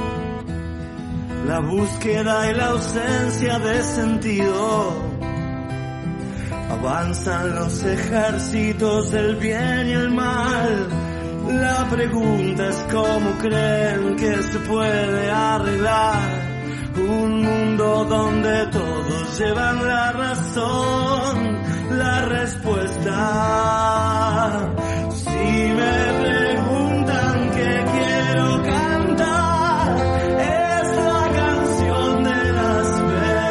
la búsqueda y la ausencia de sentido. Avanzan los ejércitos del bien y el mal. La pregunta es cómo creen que se puede arreglar un mundo donde todos llevan la razón. La respuesta, si me preguntan qué quiero cantar, es la canción de las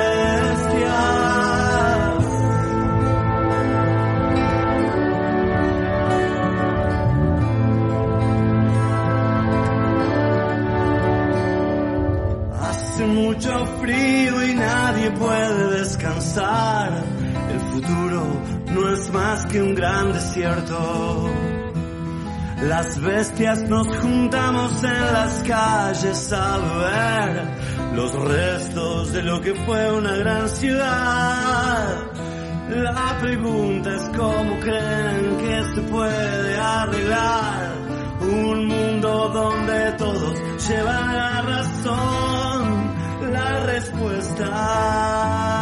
bestias. Hace mucho frío y nadie puede descansar. El futuro no es más que un gran desierto. Las bestias nos juntamos en las calles a beber los restos de lo que fue una gran ciudad. La pregunta es cómo creen que se puede arreglar un mundo donde todos llevan la razón. La respuesta,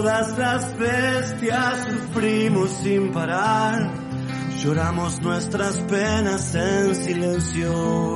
todas las bestias sufrimos sin parar, lloramos nuestras penas en silencio.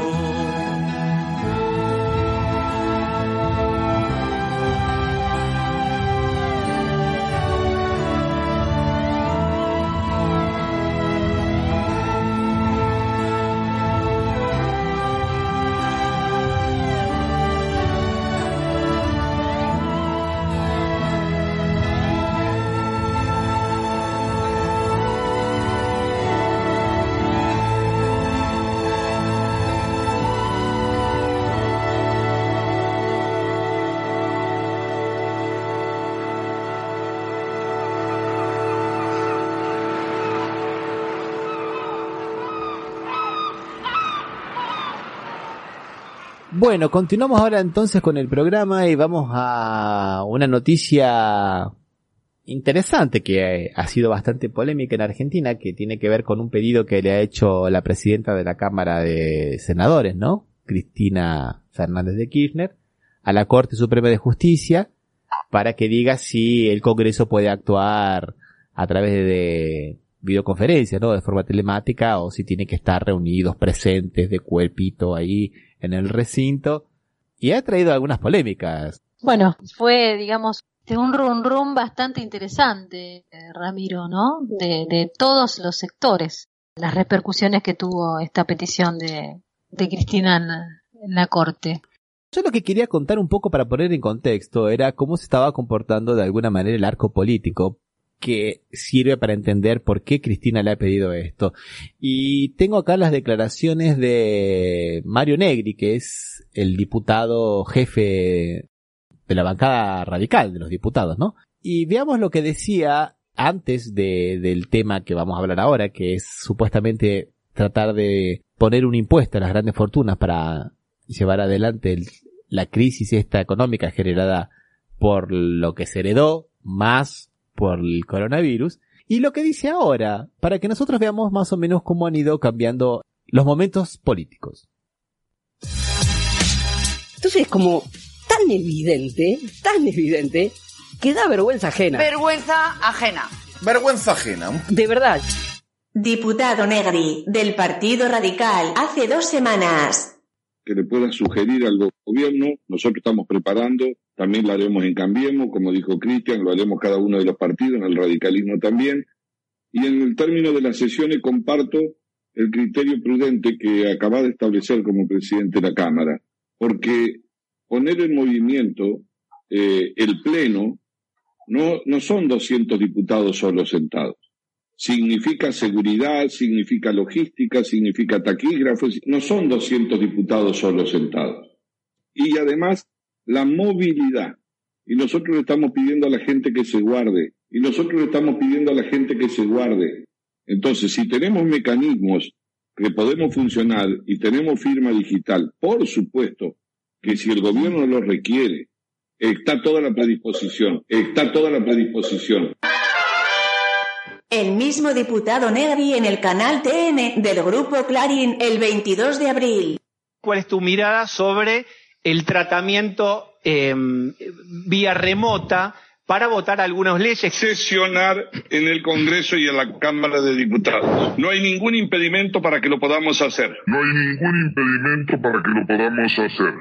Bueno, continuamos ahora entonces con el programa y vamos a una noticia interesante que ha sido bastante polémica en Argentina, que tiene que ver con un pedido que le ha hecho la presidenta de la Cámara de Senadores, ¿no? Cristina Fernández de Kirchner, a la Corte Suprema de Justicia para que diga si el Congreso puede actuar a través de videoconferencia, ¿no? De forma telemática, o si tiene que estar reunidos, presentes, de cuerpito ahí en el recinto, y ha traído algunas polémicas. Bueno, fue, digamos, un rum rum bastante interesante, eh, Ramiro, ¿no? De, de todos los sectores, las repercusiones que tuvo esta petición de, de Cristina en la, en la Corte. Yo lo que quería contar un poco para poner en contexto era cómo se estaba comportando de alguna manera el arco político, que sirve para entender por qué Cristina le ha pedido esto. Y tengo acá las declaraciones de Mario Negri, que es el diputado jefe de la bancada radical de los diputados, ¿no? Y veamos lo que decía antes de, del tema que vamos a hablar ahora, que es supuestamente tratar de poner un impuesto a las grandes fortunas para llevar adelante el, la crisis esta económica generada por lo que se heredó, más por el coronavirus, y lo que dice ahora, para que nosotros veamos más o menos cómo han ido cambiando los momentos políticos. Entonces es como tan evidente, tan evidente, que da vergüenza ajena. Vergüenza ajena. Vergüenza ajena. De verdad. Diputado Negri, del Partido Radical, hace dos semanas. Que le pueda sugerir al gobierno, nosotros estamos preparando, también lo haremos en Cambiemos, como dijo Cristian, lo haremos cada uno de los partidos, en el radicalismo también, y en el término de las sesiones comparto el criterio prudente que acaba de establecer como presidente de la Cámara, porque poner en movimiento eh, el Pleno no, no son doscientos diputados solo sentados. Significa seguridad, significa logística, significa taquígrafos, no son doscientos diputados solo sentados. Y además, la movilidad. Y nosotros le estamos pidiendo a la gente que se guarde. Y nosotros le estamos pidiendo a la gente que se guarde. Entonces, si tenemos mecanismos que podemos funcionar y tenemos firma digital, por supuesto que si el gobierno lo requiere, está toda la predisposición, está toda la predisposición. El mismo diputado Negri en el canal T N del Grupo Clarín el veintidós de abril. ¿Cuál es tu mirada sobre el tratamiento eh, vía remota para votar algunas leyes? Sesionar en el Congreso y en la Cámara de Diputados. No hay ningún impedimento para que lo podamos hacer. No hay ningún impedimento para que lo podamos hacer.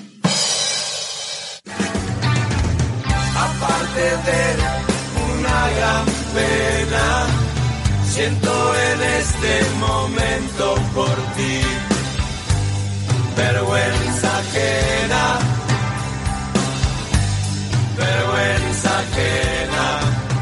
Aparte de una gran pena, siento en este momento por ti vergüenza ajena, vergüenza ajena.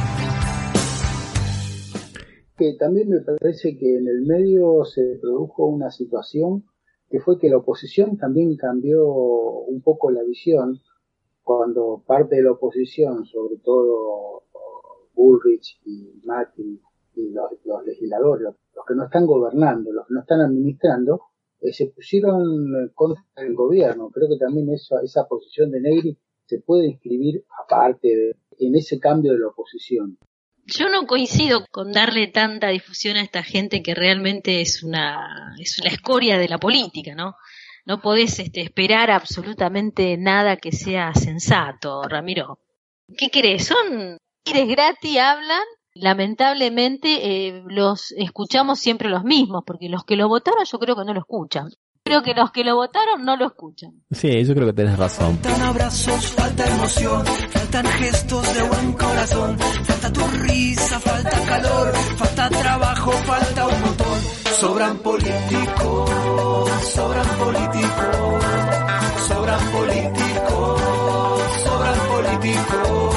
Que también me parece que en el medio se produjo una situación que fue que la oposición también cambió un poco la visión, cuando parte de la oposición, sobre todo Bullrich y Macri y los, los legisladores, los, los que no están gobernando, los que no están administrando, eh, se pusieron contra el gobierno. Creo que también eso, esa posición de Negri se puede inscribir aparte de, en ese cambio de la oposición. Yo no coincido con darle tanta difusión a esta gente que realmente es una es la escoria de la política, ¿no? No podés este, esperar absolutamente nada que sea sensato, Ramiro. ¿Qué crees? Son aires gratis, hablan. Lamentablemente eh, los escuchamos siempre los mismos, porque los que lo votaron yo creo que no lo escuchan. Creo que los que lo votaron no lo escuchan. Sí, yo creo que tenés razón. Faltan abrazos, falta emoción, faltan gestos de buen corazón, falta tu risa, falta calor, falta trabajo, falta un montón. Sobran políticos, sobran políticos, sobran políticos, sobran políticos.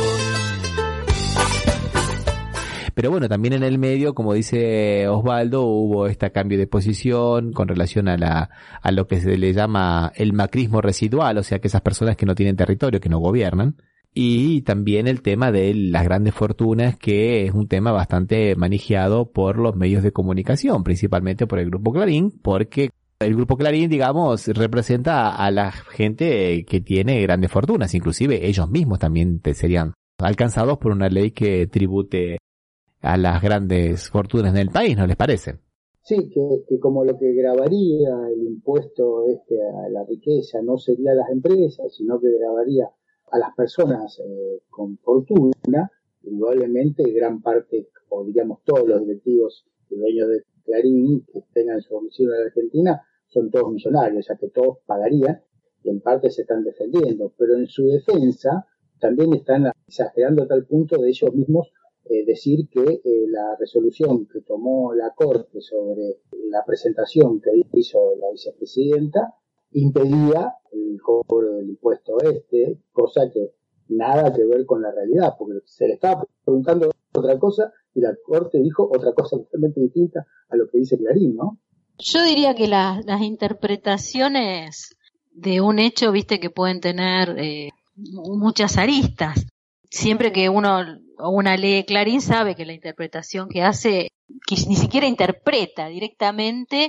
Pero bueno, también en el medio, como dice Osvaldo, hubo este cambio de posición con relación a la a lo que se le llama el macrismo residual, o sea, que esas personas que no tienen territorio, que no gobiernan. Y también el tema de las grandes fortunas, que es un tema bastante manejado por los medios de comunicación, principalmente por el Grupo Clarín, porque el Grupo Clarín, digamos, representa a la gente que tiene grandes fortunas, inclusive ellos mismos también te serían alcanzados por una ley que tribute a las grandes fortunas del país, ¿no les parece? Sí, que, que como lo que grabaría el impuesto este a la riqueza no sería a las empresas, sino que grabaría a las personas eh, con fortuna, indudablemente gran parte, o digamos todos los directivos y dueños de Clarín que tengan su domicilio en la Argentina, son todos millonarios, o sea que todos pagarían y en parte se están defendiendo, pero en su defensa también están exagerando a tal punto de ellos mismos Eh, decir que eh, la resolución que tomó la Corte sobre la presentación que hizo la vicepresidenta impedía el cobro del impuesto este, cosa que nada que ver con la realidad, porque se le estaba preguntando otra cosa y la Corte dijo otra cosa totalmente distinta a lo que dice Clarín, ¿no? Yo diría que la, las interpretaciones de un hecho, viste, que pueden tener eh, muchas aristas. Siempre que uno o una lee Clarín sabe que la interpretación que hace, que ni siquiera interpreta directamente,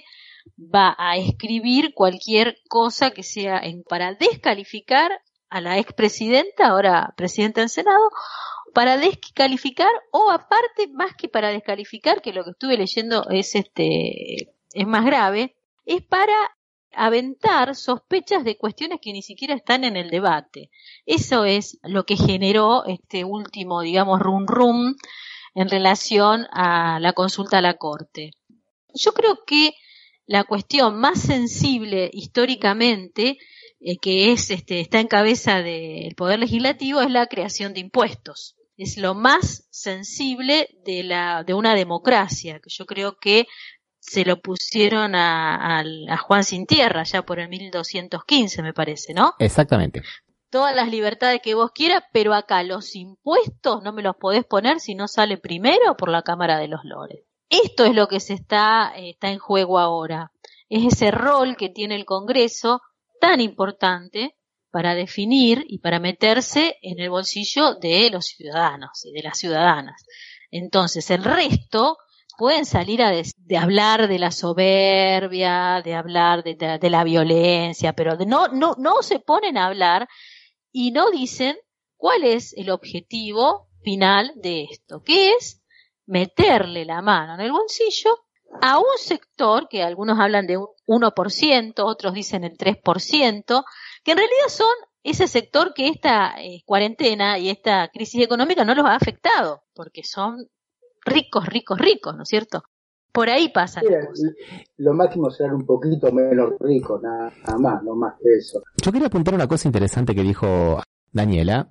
va a escribir cualquier cosa que sea en, para descalificar a la expresidenta, ahora presidenta del Senado, para descalificar o aparte, más que para descalificar, que lo que estuve leyendo es este es más grave, es para aventar sospechas de cuestiones que ni siquiera están en el debate. Eso es lo que generó este último, digamos, rum rum en relación a la consulta a la Corte. Yo creo que la cuestión más sensible históricamente, eh, que es este está en cabeza del Poder Legislativo, es la creación de impuestos. Es lo más sensible de la de una democracia, que yo creo que se lo pusieron a, a, a Juan Sin Tierra ya por el mil doscientos quince, me parece, ¿no? Exactamente. Todas las libertades que vos quieras, pero acá los impuestos no me los podés poner si no sale primero por la Cámara de los Lores. Esto es lo que se está, eh, está en juego ahora. Es ese rol que tiene el Congreso tan importante para definir y para meterse en el bolsillo de los ciudadanos y de las ciudadanas. Entonces, el resto pueden salir a de, de hablar de la soberbia, de hablar de, de, de la violencia, pero de no, no, no se ponen a hablar y no dicen cuál es el objetivo final de esto, que es meterle la mano en el bolsillo a un sector que algunos hablan de un uno por ciento, otros dicen el tres por ciento, que en realidad son ese sector que esta eh, cuarentena y esta crisis económica no los ha afectado, porque son ricos, ricos, ricos, ¿no es cierto? Por ahí pasa. Sí, lo máximo será un poquito menos rico, nada, nada más, no más que eso. Yo quería apuntar una cosa interesante que dijo Daniela,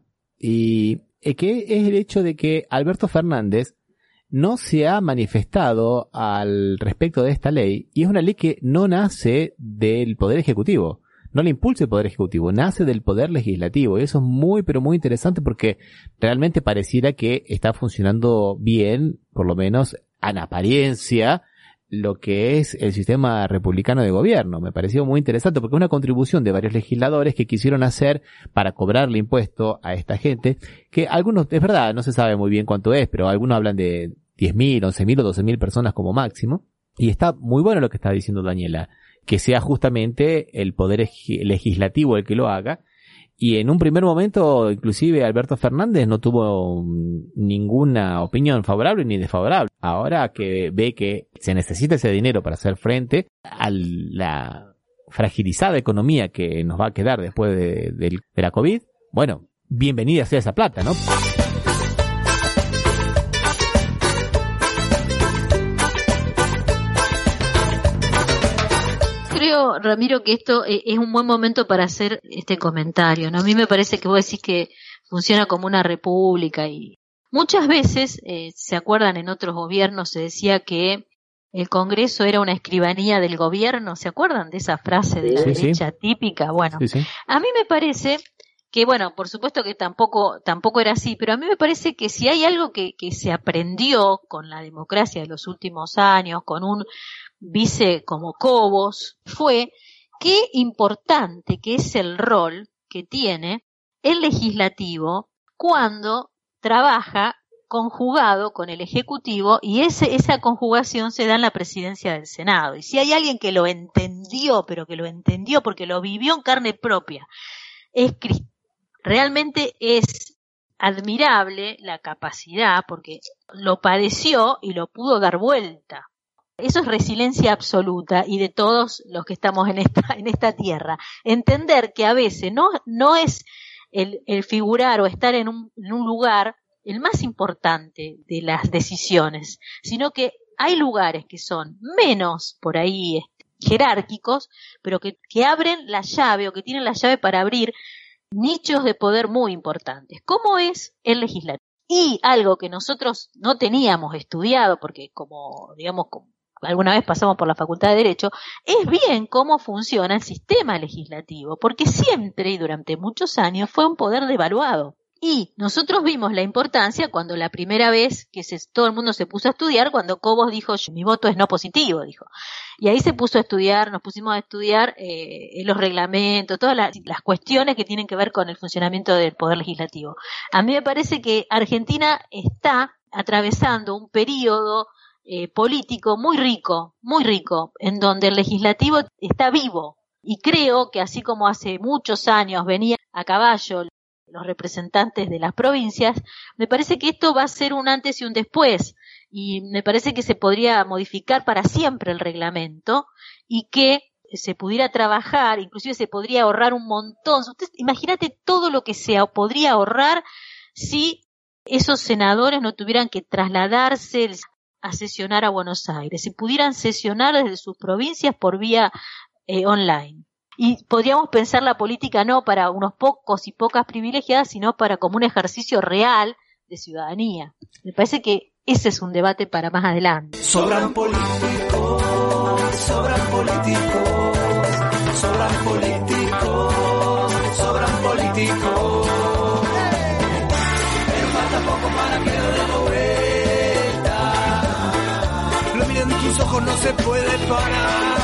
y que es el hecho de que Alberto Fernández no se ha manifestado al respecto de esta ley, y es una ley que no nace del Poder Ejecutivo. No le impulsa el Poder Ejecutivo, nace del Poder Legislativo, y eso es muy, pero muy interesante porque realmente pareciera que está funcionando bien, por lo menos en apariencia, lo que es el sistema republicano de gobierno. Me pareció muy interesante porque es una contribución de varios legisladores que quisieron hacer para cobrarle impuesto a esta gente, que algunos, es verdad, no se sabe muy bien cuánto es, pero algunos hablan de diez mil, once mil o doce mil personas como máximo, y está muy bueno lo que está diciendo Daniela, que sea justamente el poder legislativo el que lo haga, y en un primer momento inclusive Alberto Fernández no tuvo ninguna opinión favorable ni desfavorable. Ahora que ve que se necesita ese dinero para hacer frente a la fragilizada economía que nos va a quedar después de, de, de la COVID, bueno, bienvenida sea esa plata, ¿no? Creo, Ramiro, que esto es un buen momento para hacer este comentario, ¿no? A mí me parece que vos decís que funciona como una república y muchas veces, eh, se acuerdan, en otros gobiernos se decía que el Congreso era una escribanía del gobierno, ¿se acuerdan de esa frase de la sí, derecha sí. típica? Bueno, Sí, sí. a mí me parece que, bueno, por supuesto que tampoco tampoco era así, pero a mí me parece que si hay algo que, que se aprendió con la democracia de los últimos años, con un vice como Cobos, fue qué importante que es el rol que tiene el legislativo cuando trabaja conjugado con el Ejecutivo, y ese, esa conjugación se da en la presidencia del Senado. Y si hay alguien que lo entendió, pero que lo entendió porque lo vivió en carne propia, es Cristina. Realmente es admirable la capacidad, porque lo padeció y lo pudo dar vuelta. Eso es resiliencia absoluta, y de todos los que estamos en esta, en esta tierra. Entender que a veces no, no es el, el figurar o estar en un, en un lugar el más importante de las decisiones, sino que hay lugares que son menos por ahí jerárquicos, pero que, que abren la llave o que tienen la llave para abrir nichos de poder muy importantes, como es el legislativo. Y algo que nosotros no teníamos estudiado, porque como, digamos, como alguna vez pasamos por la Facultad de Derecho, es bien cómo funciona el sistema legislativo, porque siempre y durante muchos años fue un poder devaluado. Y nosotros vimos la importancia cuando la primera vez que se, todo el mundo se puso a estudiar, cuando Cobos dijo, mi voto es no positivo, dijo. Y ahí se puso a estudiar, nos pusimos a estudiar eh, los reglamentos, todas las, las cuestiones que tienen que ver con el funcionamiento del poder legislativo. A mí me parece que Argentina está atravesando un periodo eh, político muy rico, muy rico, en donde el legislativo está vivo. Y creo que así como hace muchos años venía a caballo los representantes de las provincias, me parece que esto va a ser un antes y un después, y me parece que se podría modificar para siempre el reglamento y que se pudiera trabajar, inclusive se podría ahorrar un montón. Usted, imagínate todo lo que se podría ahorrar si esos senadores no tuvieran que trasladarse a sesionar a Buenos Aires, si pudieran sesionar desde sus provincias por vía eh, online. Y podríamos pensar la política no para unos pocos y pocas privilegiadas, sino para como un ejercicio real de ciudadanía. Me parece que ese es un debate para más adelante. Sobran políticos, sobran políticos, sobran políticos, sobran políticos. Pero falta poco para que lo den vuelta. Lo miran en tus ojos, no se puede parar.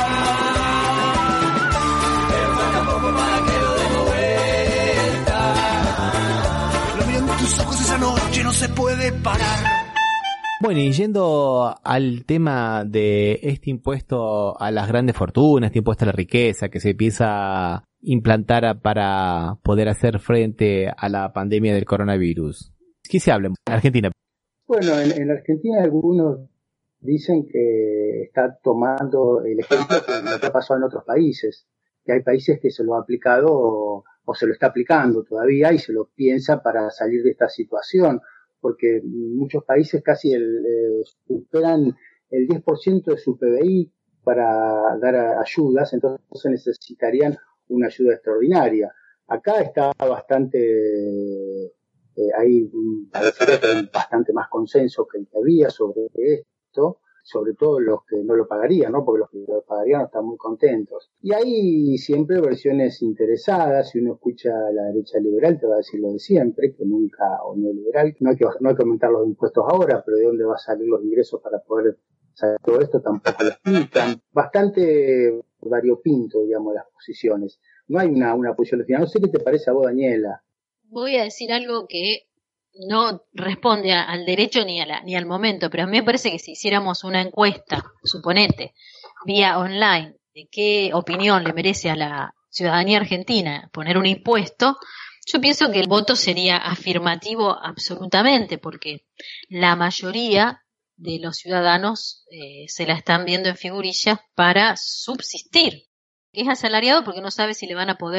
Para que lo den vuelta. Lo miro en tus ojos, esa noche no se puede parar. Bueno, y yendo al tema de este impuesto a las grandes fortunas, este impuesto a la riqueza que se empieza a implantar para poder hacer frente a la pandemia del coronavirus. ¿Qué se habla en Argentina? Bueno, en, en Argentina algunos dicen que está tomando el ejemplo de lo que ha pasado en otros países. Que hay países que se lo ha aplicado o, o se lo está aplicando todavía y se lo piensa para salir de esta situación, porque muchos países casi el, eh, superan el diez por ciento de su P B I para dar a, ayudas, entonces necesitarían una ayuda extraordinaria. Acá está bastante, eh, hay parece que hay bastante más consenso que el que había sobre esto, sobre todo los que no lo pagarían, ¿no? Porque los que lo pagarían están muy contentos. Y hay siempre versiones interesadas. Si uno escucha a la derecha liberal, te va a decir lo de siempre, que nunca, o neoliberal, no hay que, no hay que aumentar los impuestos ahora, pero de dónde va a salir los ingresos para poder saber todo esto tampoco lo explican. Bastante variopinto, digamos, las posiciones. No hay una, una posición definitiva. No sé qué te parece a vos, Daniela. Voy a decir algo que no responde a, al derecho ni a la, ni al momento, pero a mí me parece que si hiciéramos una encuesta, suponete, vía online, de qué opinión le merece a la ciudadanía argentina poner un impuesto, yo pienso que el voto sería afirmativo absolutamente, porque la mayoría de los ciudadanos eh, se la están viendo en figurillas para subsistir, que es asalariado porque no sabe si le van a poder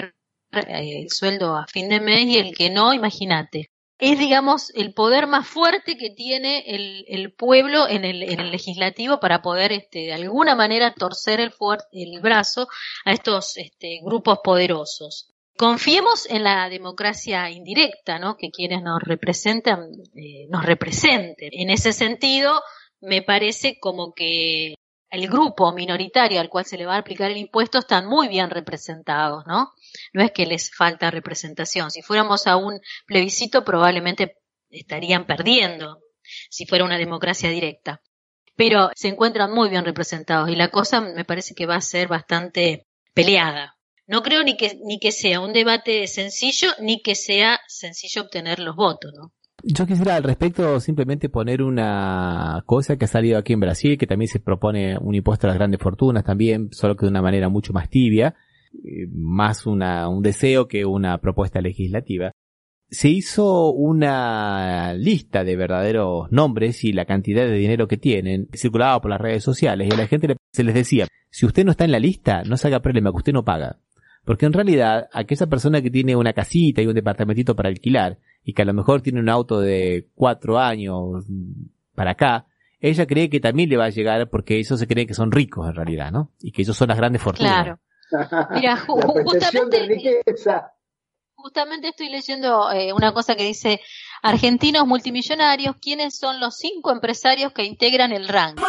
eh, el sueldo a fin de mes y el que no, imagínate. Es, digamos, el poder más fuerte que tiene el, el pueblo en el, en el legislativo para poder, este, de alguna manera, torcer el, fuer- el brazo a estos este, grupos poderosos. Confiemos en la democracia indirecta, ¿no? Que quienes nos representan, eh, nos representen. En ese sentido, me parece como que el grupo minoritario al cual se le va a aplicar el impuesto están muy bien representados, ¿no? No es que les falta representación. Si fuéramos a un plebiscito, probablemente estarían perdiendo, si fuera una democracia directa. Pero se encuentran muy bien representados y la cosa me parece que va a ser bastante peleada. No creo ni que, ni que sea un debate sencillo, ni que sea sencillo obtener los votos, ¿no? Yo quisiera al respecto simplemente poner una cosa que ha salido aquí en Brasil, que también se propone un impuesto a las grandes fortunas también, solo que de una manera mucho más tibia, más una, un deseo que una propuesta legislativa. Se hizo una lista de verdaderos nombres y la cantidad de dinero que tienen, circulaba por las redes sociales, y a la gente se les decía, si usted no está en la lista, no se haga problema, que usted no paga. Porque en realidad, aquella persona que tiene una casita y un departamentito para alquilar, y que a lo mejor tiene un auto de cuatro años para acá, ella cree que también le va a llegar porque ellos se creen que son ricos en realidad, ¿no? Y que ellos son las grandes fortunas. Claro. Mira, ju- La percepción justamente, de riqueza. justamente estoy leyendo eh, una cosa que dice, argentinos multimillonarios, ¿quiénes son los cinco empresarios que integran el ranking?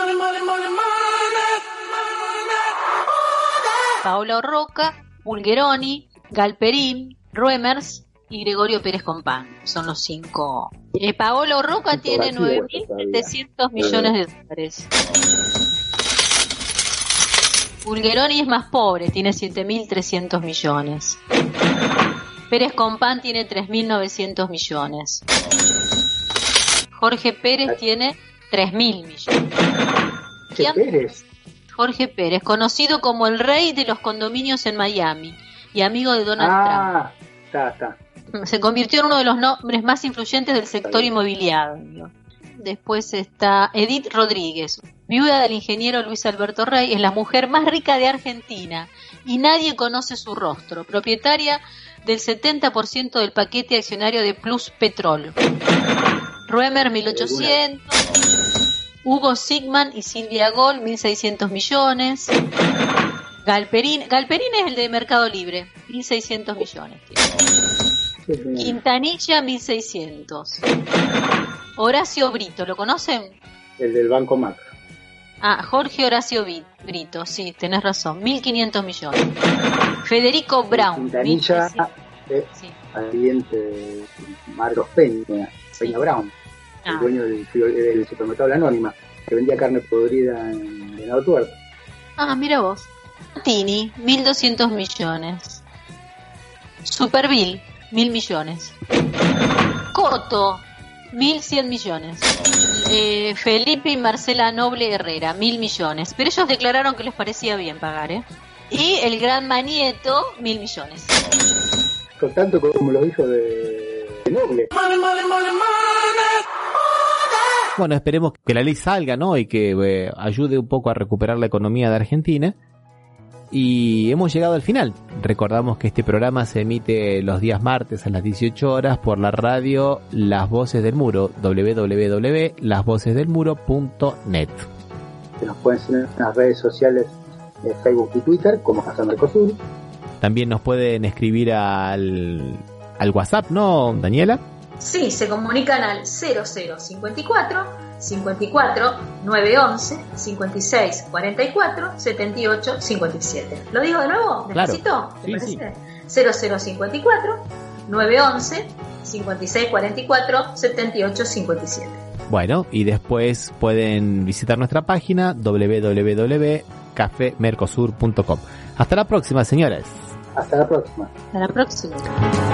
Paolo Roca, Bulgeroni, Galperín, Ruemers y Gregorio Pérez Compán. Son los cinco. Eh, Paolo Roca tiene nueve mil setecientos millones de dólares. Bulgeroni es más pobre, tiene siete mil trescientos millones. Pérez Compán tiene tres mil novecientos millones. Jorge Pérez tiene tres mil millones. ¿Qué Pérez? Jorge Pérez, conocido como el rey de los condominios en Miami y amigo de Donald Ah, está, está. Trump. Se convirtió en uno de los nombres más influyentes del sector inmobiliario. Después está Edith Rodríguez, viuda del ingeniero Luis Alberto Rey, es la mujer más rica de Argentina y nadie conoce su rostro, propietaria del setenta por ciento del paquete accionario de Plus Petrol. Ruemer mil ochocientos, Hugo Sigman y Silvia Gol mil seiscientos millones. Galperín, Galperín es el de Mercado Libre, mil seiscientos millones. Quintanilla mil seiscientos. Horacio Brito, ¿lo conocen? El del Banco Macro. Ah, Jorge Horacio Brito, sí, tenés razón, mil quinientos millones. Federico Brown. Quintanilla, eh, sí. cliente de Marcos Peña, Peña Brown, Ah. el dueño del, del supermercado La Anónima, que vendía carne podrida en Venado Tuerto. Ah, mira vos. Tini, mil doscientos millones. Superville, mil millones. Coto, mil cien millones. Eh, Felipe y Marcela Noble Herrera, mil millones. Pero ellos declararon que les parecía bien pagar, ¿eh? Y el gran Manieto, mil millones. Con tanto como los hijos de, de Noble. Bueno, esperemos que la ley salga, ¿no? Y que eh, ayude un poco a recuperar la economía de Argentina. Y hemos llegado al final. Recordamos que este programa se emite los días martes a las dieciocho horas por la radio Las Voces del Muro, doble u doble u doble u punto las voces del muro punto net. Que nos pueden seguir en las redes sociales de Facebook y Twitter como Café Mercosur. También nos pueden escribir al, al WhatsApp, ¿no, Daniela? Sí, se comunican al cero cero cincuenta y cuatro, cincuenta y cuatro, novecientos once, cincuenta y seis, cuarenta y cuatro, setenta y ocho, cincuenta y siete. ¿Lo digo de nuevo? ¿Despacito? Claro. ¿Te Sí, parece? sí. cero cero cincuenta y cuatro, novecientos once, cincuenta y seis, cuarenta y cuatro, setenta y ocho, cincuenta y siete. Bueno, y después pueden visitar nuestra página doble u doble u doble u punto café mercosur punto com. Hasta la próxima, señores. Hasta la próxima. Hasta la próxima.